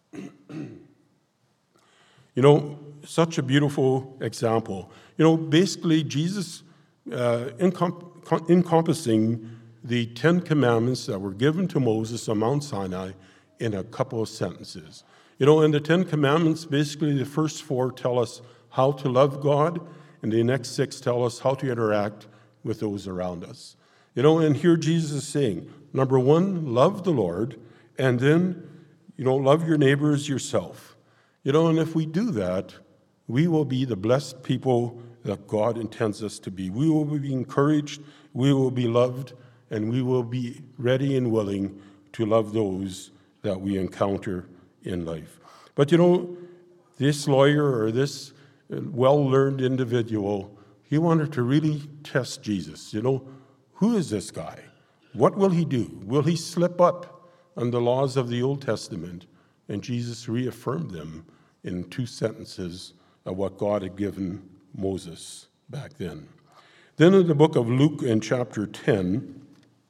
S1: You know, such a beautiful example. You know, basically, Jesus uh, encom- encompassing the Ten Commandments that were given to Moses on Mount Sinai in a couple of sentences. You know, and the Ten Commandments, basically, the first four tell us how to love God, and the next six tell us how to interact with those around us. You know, and here Jesus is saying, number one, love the Lord, and then, you know, love your neighbor as yourself. You know, and if we do that, we will be the blessed people that God intends us to be. We will be encouraged, we will be loved, and we will be ready and willing to love those that we encounter in life. But you know, this lawyer or this well-learned individual, he wanted to really test Jesus. You know, who is this guy? What will he do? Will he slip up on the laws of the Old Testament? And Jesus reaffirmed them in two sentences of what God had given Moses back then. Then in the book of Luke in chapter ten,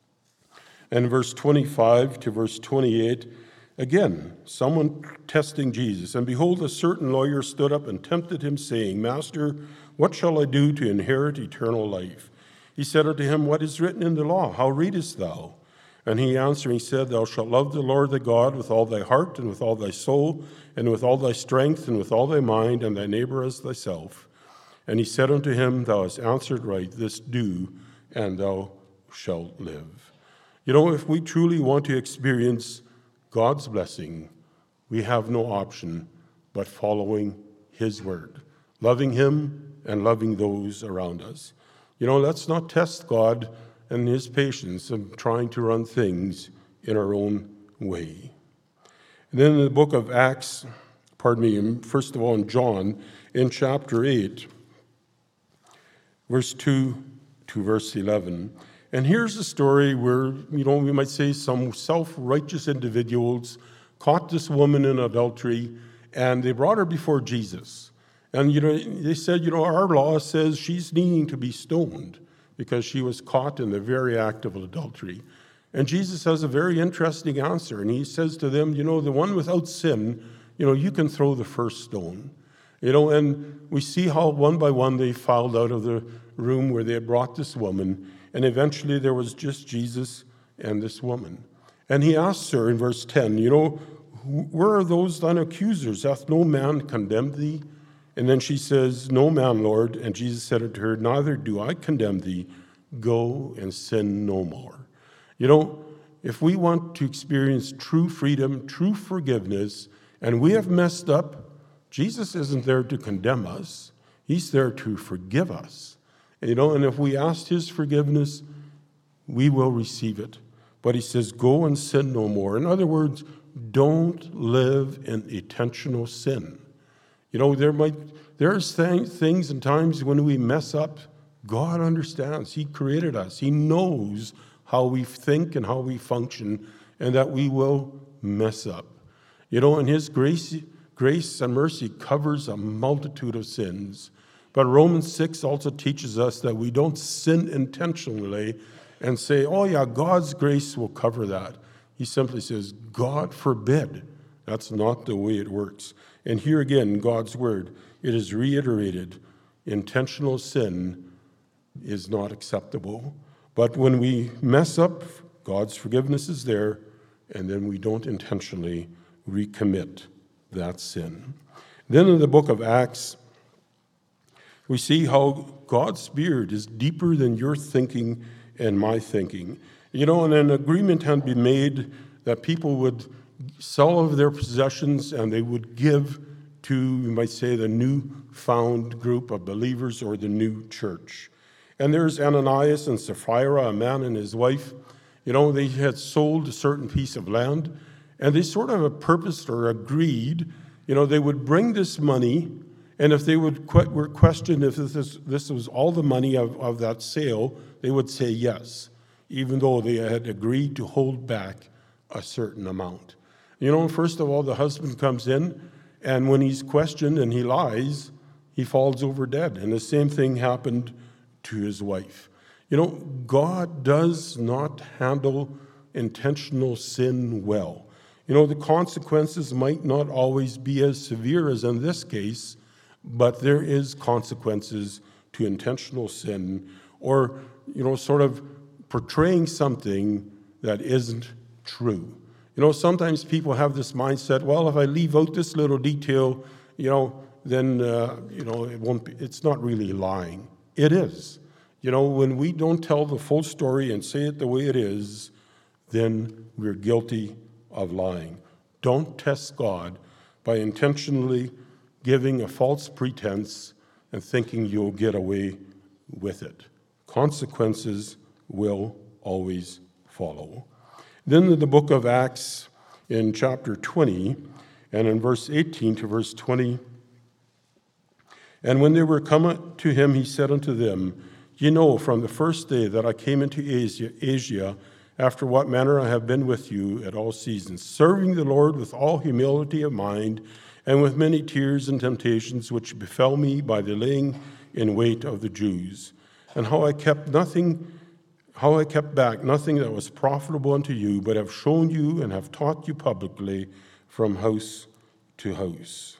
S1: and verse twenty-five to verse twenty-eight, again, someone testing Jesus. And behold, a certain lawyer stood up and tempted him, saying, Master, what shall I do to inherit eternal life? He said unto him, What is written in the law? How readest thou? And he answering said, Thou shalt love the Lord thy God with all thy heart, and with all thy soul, and with all thy strength, and with all thy mind, and thy neighbor as thyself. And he said unto him, Thou hast answered right, this do, and thou shalt live. You know, if we truly want to experience God's blessing, we have no option but following his word, loving him and loving those around us. You know, let's not test God and his patience of trying to run things in our own way. And then in the book of Acts, pardon me, first of all in John, in chapter eight, verse two to verse eleven. And here's a story where, you know, we might say some self-righteous individuals caught this woman in adultery, and they brought her before Jesus. And, you know, they said, you know, our law says she's needing to be stoned because she was caught in the very act of adultery. And Jesus has a very interesting answer, and he says to them, you know, the one without sin, you know, you can throw the first stone. You know, and we see how one by one they filed out of the room where they had brought this woman, and eventually there was just Jesus and this woman. And he asks her in verse ten, you know, where are those thine accusers? Hath no man condemned thee? And then she says, no man, Lord. And Jesus said unto her, neither do I condemn thee. Go and sin no more. You know, if we want to experience true freedom, true forgiveness, and we have messed up, Jesus isn't there to condemn us. He's there to forgive us. You know, and if we ask his forgiveness, we will receive it. But he says, go and sin no more. In other words, don't live in intentional sin. You know, there might there's th- things and times when we mess up. God understands. He created us. He knows how we think and how we function, and that we will mess up. You know, and his grace, grace and mercy covers a multitude of sins. But Romans six also teaches us that we don't sin intentionally and say, oh yeah, God's grace will cover that. He simply says, God forbid. That's not the way it works. And here again, God's word, it is reiterated, intentional sin is not acceptable. But when we mess up, God's forgiveness is there, and then we don't intentionally recommit that sin. Then in the book of Acts, we see how God's Spirit is deeper than your thinking and my thinking. You know, and an agreement had been made that people would sell of their possessions and they would give to, you might say, the new-found group of believers or the new church. And there's Ananias and Sapphira, a man and his wife. You know, they had sold a certain piece of land, and they sort of purposed or agreed, you know, they would bring this money, and if they would que- were questioned if this, this was all the money of, of that sale, they would say yes, even though they had agreed to hold back a certain amount. You know, first of all, the husband comes in, and when he's questioned and he lies, he falls over dead. And the same thing happened to his wife. You know, God does not handle intentional sin well. You know, the consequences might not always be as severe as in this case, but there is consequences to intentional sin, or, you know, sort of portraying something that isn't true. You know, sometimes people have this mindset, well, if I leave out this little detail, you know, then, uh, you know, it won't be, it's not really lying. It is. You know, when we don't tell the full story and say it the way it is, then we're guilty of lying. Don't test God by intentionally giving a false pretense and thinking you'll get away with it. Consequences will always follow. Then in the book of Acts, in chapter twenty, and in verse eighteen to verse twenty, and when they were come to him, he said unto them, Ye know from the first day that I came into Asia, Asia, after what manner I have been with you at all seasons, serving the Lord with all humility of mind, and with many tears and temptations which befell me by the laying in wait of the Jews, and how I kept nothing, how I kept back nothing that was profitable unto you, but have shown you and have taught you publicly from house to house.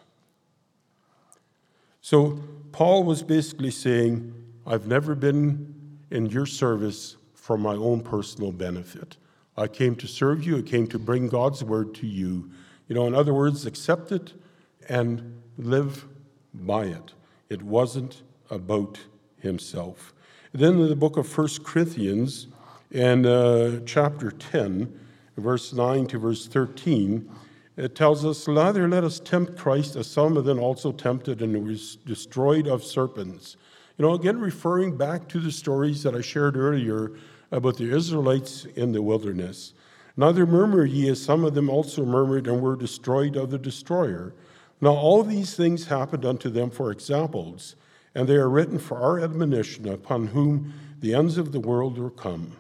S1: So Paul was basically saying, I've never been in your service for my own personal benefit. I came to serve you. I came to bring God's word to you. You know, in other words, accept it and live by it. It wasn't about himself. Then in the book of First Corinthians, in uh, chapter ten, verse nine to verse thirteen, it tells us, Neither let us tempt Christ, as some of them also tempted and were destroyed of serpents. You know, again, referring back to the stories that I shared earlier about the Israelites in the wilderness. Neither murmur ye, as some of them also murmured and were destroyed of the destroyer. Now all these things happened unto them for examples, and they are written for our admonition, upon whom the ends of the world are come.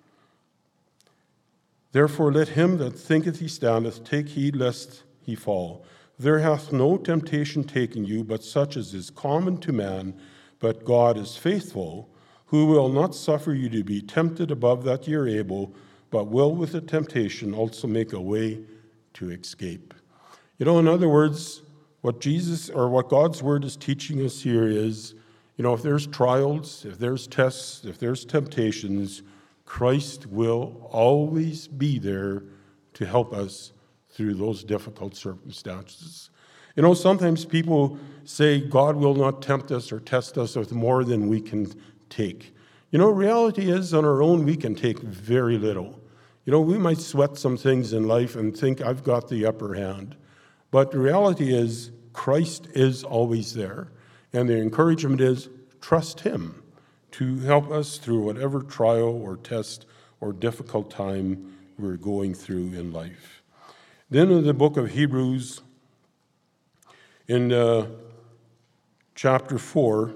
S1: Therefore let him that thinketh he standeth take heed lest he fall. There hath no temptation taken you, but such as is common to man. But God is faithful, who will not suffer you to be tempted above that ye are able, but will with the temptation also make a way to escape. You know, in other words, what Jesus or what God's word is teaching us here is, you know, if there's trials, if there's tests, if there's temptations, Christ will always be there to help us through those difficult circumstances. You know, sometimes people say God will not tempt us or test us with more than we can take. You know, reality is on our own we can take very little. You know, we might sweat some things in life and think I've got the upper hand. But the reality is Christ is always there. And the encouragement is trust him to help us through whatever trial or test or difficult time we're going through in life. Then in the book of Hebrews, in uh, chapter four,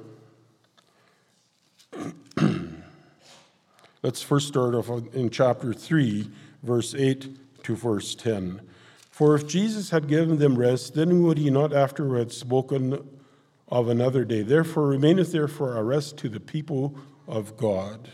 S1: let's first start off in chapter three, verse eight to verse ten. For if Jesus had given them rest, then would he not afterward spoken of another day. Therefore remaineth there for a rest to the people of God.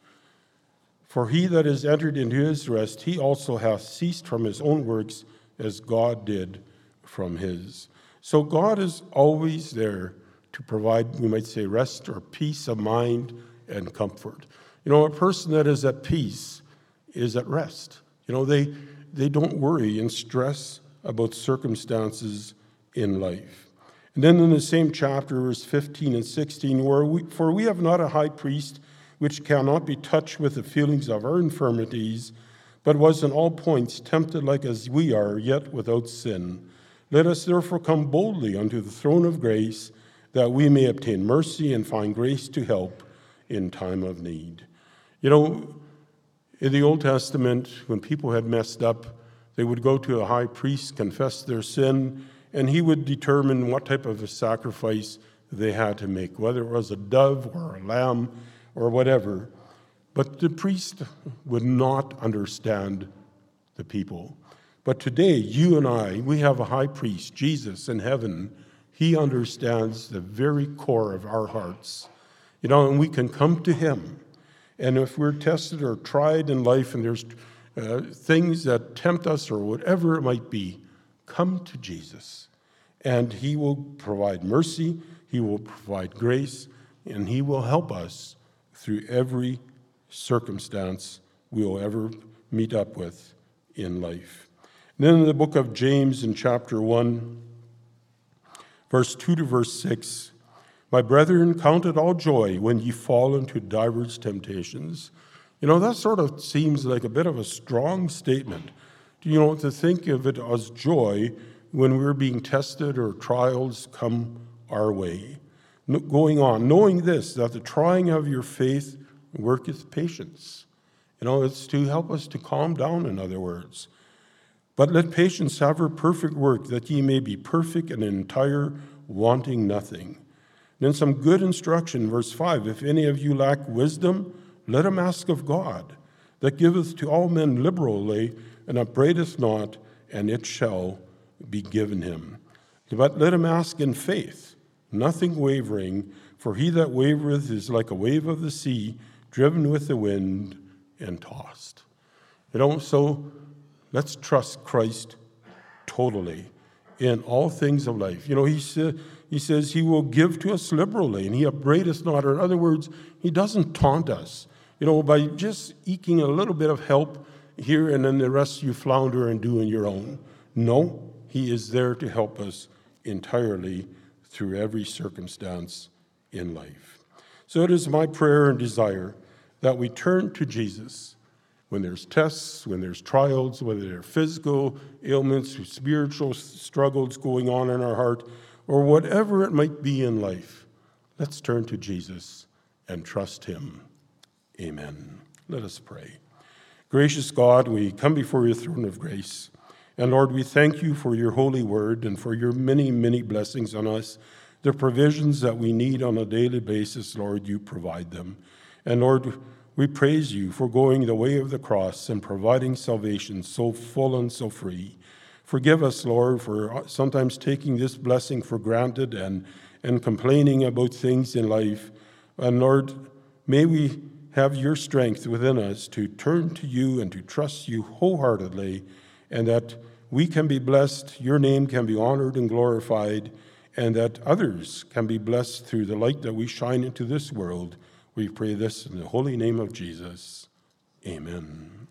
S1: For he that is entered into his rest, he also hath ceased from his own works, as God did from his. So God is always there to provide, we might say, rest or peace of mind and comfort. You know, a person that is at peace is at rest. You know, they they don't worry and stress about circumstances in life. And then in the same chapter, verse fifteen and sixteen, where we, for we have not a high priest which cannot be touched with the feelings of our infirmities, but was in all points tempted like as we are, yet without sin. Let us therefore come boldly unto the throne of grace, that we may obtain mercy and find grace to help in time of need. You know, in the Old Testament, when people had messed up, they would go to a high priest, confess their sin, and he would determine what type of a sacrifice they had to make, whether it was a dove or a lamb or whatever. But the priest would not understand the people. But today, you and I, we have a high priest, Jesus in heaven. He understands the very core of our hearts. You know, and we can come to him. And if we're tested or tried in life and there's uh, things that tempt us or whatever it might be, come to Jesus. And he will provide mercy, he will provide grace, and he will help us through every circumstance we will ever meet up with in life. And then in the book of James in chapter one, verse two to verse six, my brethren, count it all joy when ye fall into divers temptations. You know, that sort of seems like a bit of a strong statement. You know, to think of it as joy when we're being tested or trials come our way. Going on, knowing this, that the trying of your faith worketh patience. You know, it's to help us to calm down, in other words. But let patience have her perfect work, that ye may be perfect and entire, wanting nothing. Then some good instruction, verse five, if any of you lack wisdom, let him ask of God, that giveth to all men liberally, and upbraideth not, and it shall be given him. But let him ask in faith, nothing wavering, for he that wavereth is like a wave of the sea, driven with the wind and tossed. You know, so let's trust Christ totally in all things of life. You know, he said, he says he will give to us liberally, and he upbraideth not. Or in other words, he doesn't taunt us, you know, by just eking a little bit of help here and then the rest you flounder and do on your own. No, he is there to help us entirely through every circumstance in life. So it is my prayer and desire that we turn to Jesus when there's tests, when there's trials, whether they're physical ailments, or spiritual struggles going on in our heart, or whatever it might be in life. Let's turn to Jesus and trust him. Amen. Let us pray. Gracious God, we come before your throne of grace, And Lord, we thank you for your holy word and for your many, many blessings on us. The provisions that we need on a daily basis, Lord, you provide them. And Lord, we praise you for going the way of the cross and providing salvation so full and so free. Forgive us, Lord, for sometimes taking this blessing for granted and, and complaining about things in life. And Lord, may we have your strength within us to turn to you and to trust you wholeheartedly, and that we can be blessed, your name can be honored and glorified, and that others can be blessed through the light that we shine into this world. We pray this in the holy name of Jesus. Amen.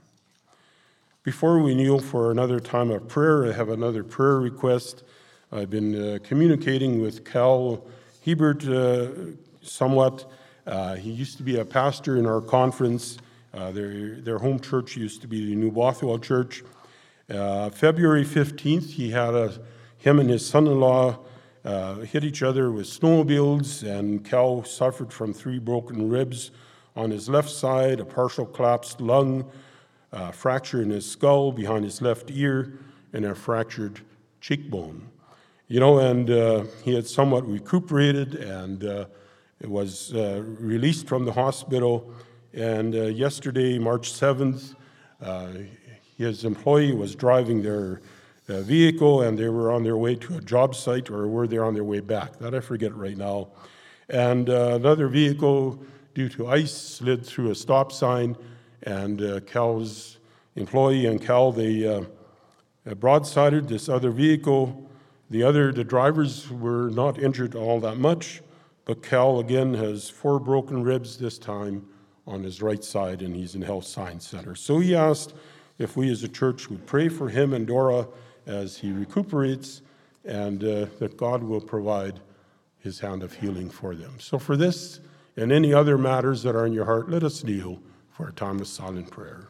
S1: Before we kneel for another time of prayer, I have another prayer request. I've been uh, communicating with Cal Hebert uh, somewhat. Uh, he used to be a pastor in our conference. Uh, their, their home church used to be the New Bothwell Church. Uh, February fifteenth, he had a, him and his son-in-law uh, hit each other with snowmobiles, and Cal suffered from three broken ribs on his left side, a partial collapsed lung, a fracture in his skull behind his left ear, and a fractured cheekbone. You know, and uh, he had somewhat recuperated and uh, was uh, released from the hospital. And uh, yesterday, March seventh, uh, his employee was driving their uh, vehicle, and they were on their way to a job site, or were they on their way back? That I forget right now. And uh, another vehicle, due to ice, slid through a stop sign, and uh, Cal's employee and Cal, they uh, broadsided this other vehicle. The other, the drivers were not injured all that much, but Cal, again, has four broken ribs this time on his right side, and he's in Health Science Center. So he asked if we as a church would pray for him and Dora as he recuperates, and uh, that God will provide his hand of healing for them. So for this and any other matters that are in your heart, let us kneel for a time of silent prayer.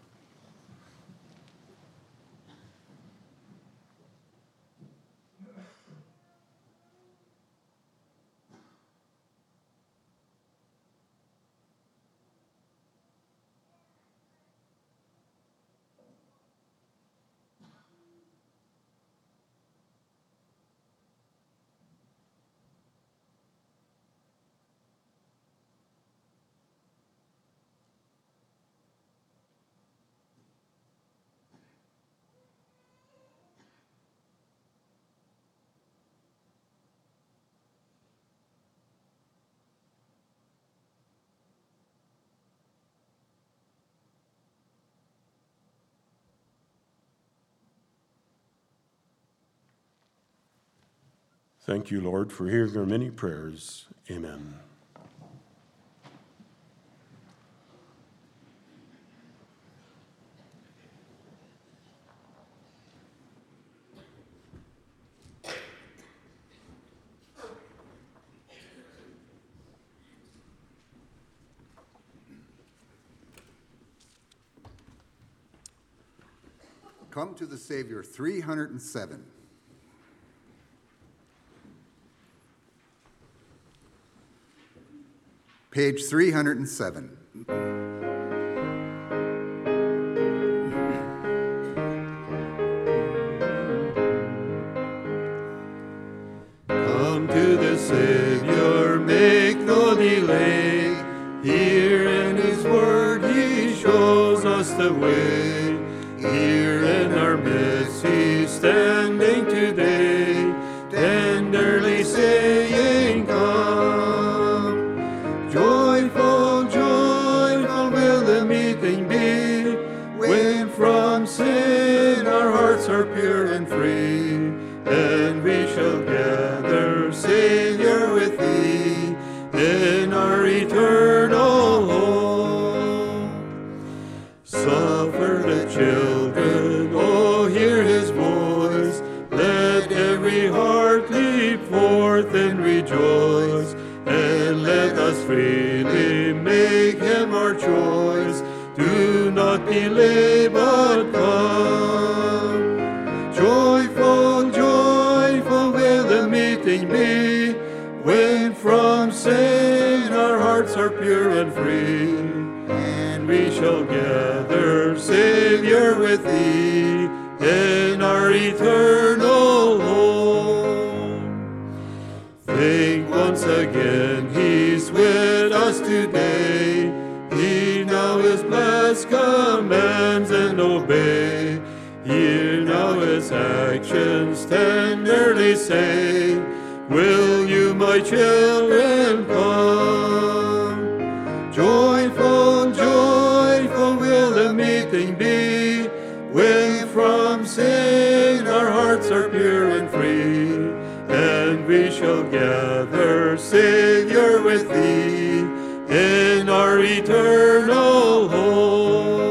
S1: Thank you, Lord, for hearing our many prayers. Amen.
S4: Come to the Savior, three hundred seven. Page three hundred seven.
S3: Come to the Savior, make no delay. Here in his word he shows us the way. Here in our midst he's standing today, tenderly saying, come. Joyful, joyful will the meeting be, when from sin our hearts are pure and free, and we shall gather, Savior, with thee in our eternal home. Suffer the children, oh, hear his voice, let every heart leap forth and rejoice, and let us freely make him our choice. Do not delay, but come. Joyful, joyful will the meeting be, when from sin our hearts are pure and free, and we shall gather, Savior, with thee in our our eternal home. Think once again He's with us today. He now His blessed commands and obey. Hear now His actions tenderly say, will you, my children, come? Joyful, joyful will the meeting be, when from sin our hearts are pure and free, and we shall gather, Savior, with Thee in our eternal home.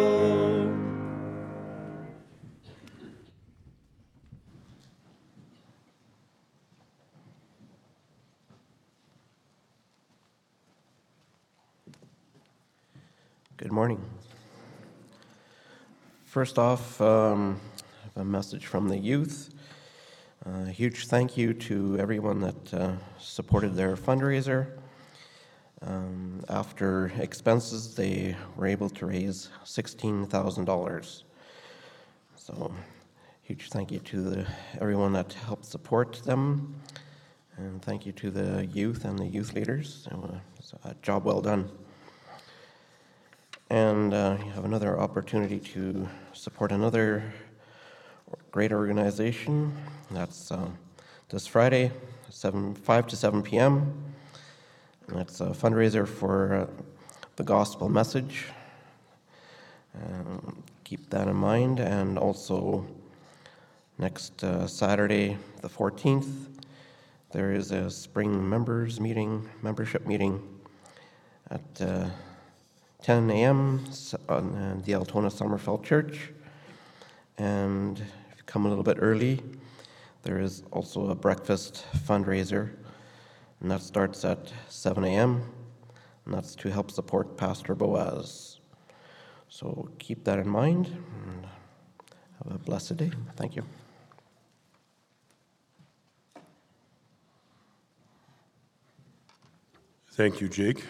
S5: Good morning. First off, um, I have a message from the youth. Uh, a huge thank you to everyone that uh, supported their fundraiser. Um, after expenses, they were able to raise sixteen thousand dollars. So, huge thank you to the, everyone that helped support them. And thank you to the youth and the youth leaders. So, uh, it's a job well done. And uh, you have another opportunity to support another great organization. That's uh, this Friday, seven, five to seven p.m. And that's a fundraiser for uh, the gospel message. Um, keep that in mind. And also next uh, Saturday, the fourteenth, there is a spring members meeting, membership meeting at uh, ten a.m. on the Altona Sommerfeld Church. And if you come a little bit early, there is also a breakfast fundraiser, and that starts at seven a.m., and that's to help support Pastor Boaz. So keep that in mind, and have a blessed day. Thank you.
S1: Thank you, Jake.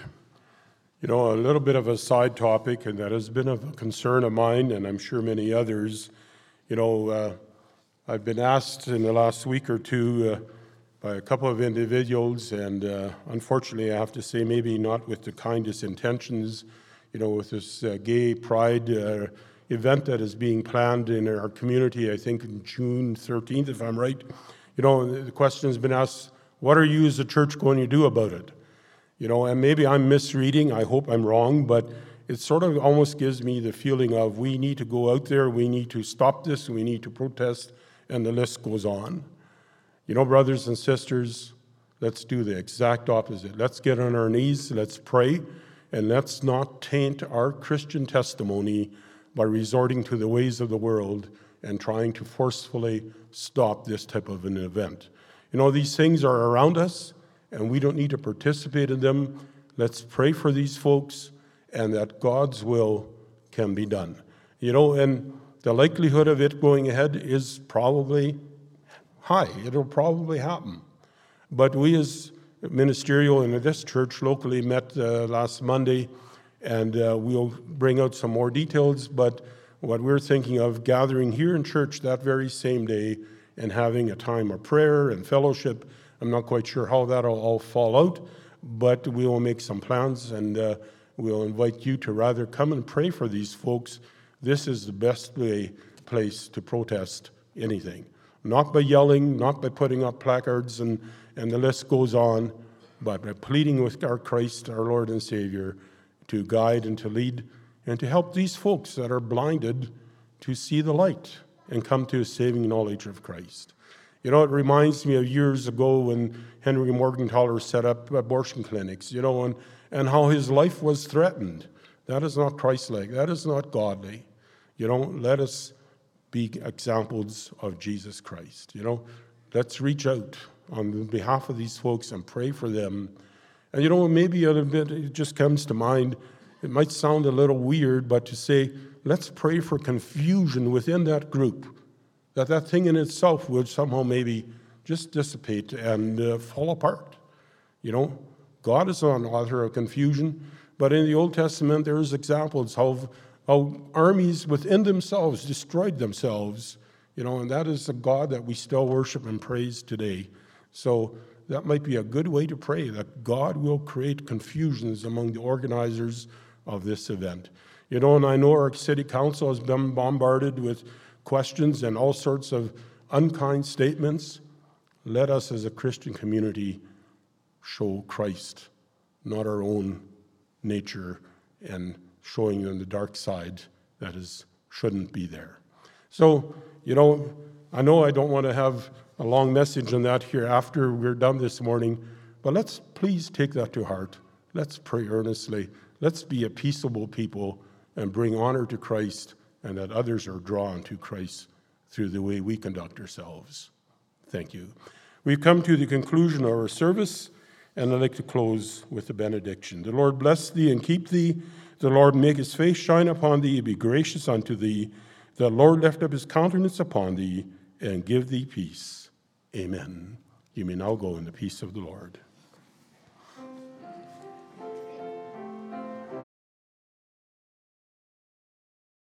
S1: You know, a little bit of a side topic, and that has been a concern of mine, and I'm sure many others. You know, uh, I've been asked in the last week or two uh, by a couple of individuals, and uh, unfortunately I have to say maybe not with the kindest intentions, you know, with this uh, gay pride uh, event that is being planned in our community, I think in June thirteenth, if I'm right. You know, the question has been asked, what are you as a church going to do about it? You know, and maybe I'm misreading, I hope I'm wrong, but it sort of almost gives me the feeling of we need to go out there, we need to stop this, we need to protest, and the list goes on. You know, brothers and sisters, let's do the exact opposite. Let's get on our knees, let's pray, and let's not taint our Christian testimony by resorting to the ways of the world and trying to forcefully stop this type of an event. You know, these things are around us, and we don't need to participate in them. Let's pray for these folks and that God's will can be done. You know, and the likelihood of it going ahead is probably high. It'll probably happen. But we as ministerial in this church locally met uh, last Monday, and uh, we'll bring out some more details, but what we're thinking of gathering here in church that very same day and having a time of prayer and fellowship. I'm not quite sure how that'll all fall out, but we will make some plans, and uh, we'll invite you to rather come and pray for these folks. This is the best way, place to protest anything. Not by yelling, not by putting up placards, and, and the list goes on, but by pleading with our Christ, our Lord and Savior, to guide and to lead and to help these folks that are blinded to see the light and come to a saving knowledge of Christ. You know, it reminds me of years ago when Henry Morgenthaler set up abortion clinics, you know, and, and how his life was threatened. That is not Christ-like. That is not godly. You know, let us be examples of Jesus Christ. You know, let's reach out on behalf of these folks and pray for them. And, you know, maybe a little bit, it just comes to mind, it might sound a little weird, but to say, let's pray for confusion within that group, that that thing in itself would somehow maybe just dissipate and uh, fall apart. You know, God is not an author of confusion, but in the Old Testament there's examples how, how armies within themselves destroyed themselves, You know, and that is a God that we still worship and praise today. So that might be a good way to pray, that God will create confusions among the organizers of this event. You know, and I know our city council has been bombarded with questions and all sorts of unkind statements. Let us as a Christian community show Christ, not our own nature, and showing them the dark side that is shouldn't be there. So, you know, I know I don't want to have a long message on that here after we're done this morning, but let's please take that to heart. Let's pray earnestly. Let's be a peaceable people and bring honor to Christ, and that others are drawn to Christ through the way we conduct ourselves. Thank you. We've come to the conclusion of our service, and I'd like to close with the benediction. The Lord bless thee and keep thee. The Lord make his face shine upon thee and be gracious unto thee. The Lord lift up his countenance upon thee and give thee peace. Amen. You may now go in the peace of the Lord.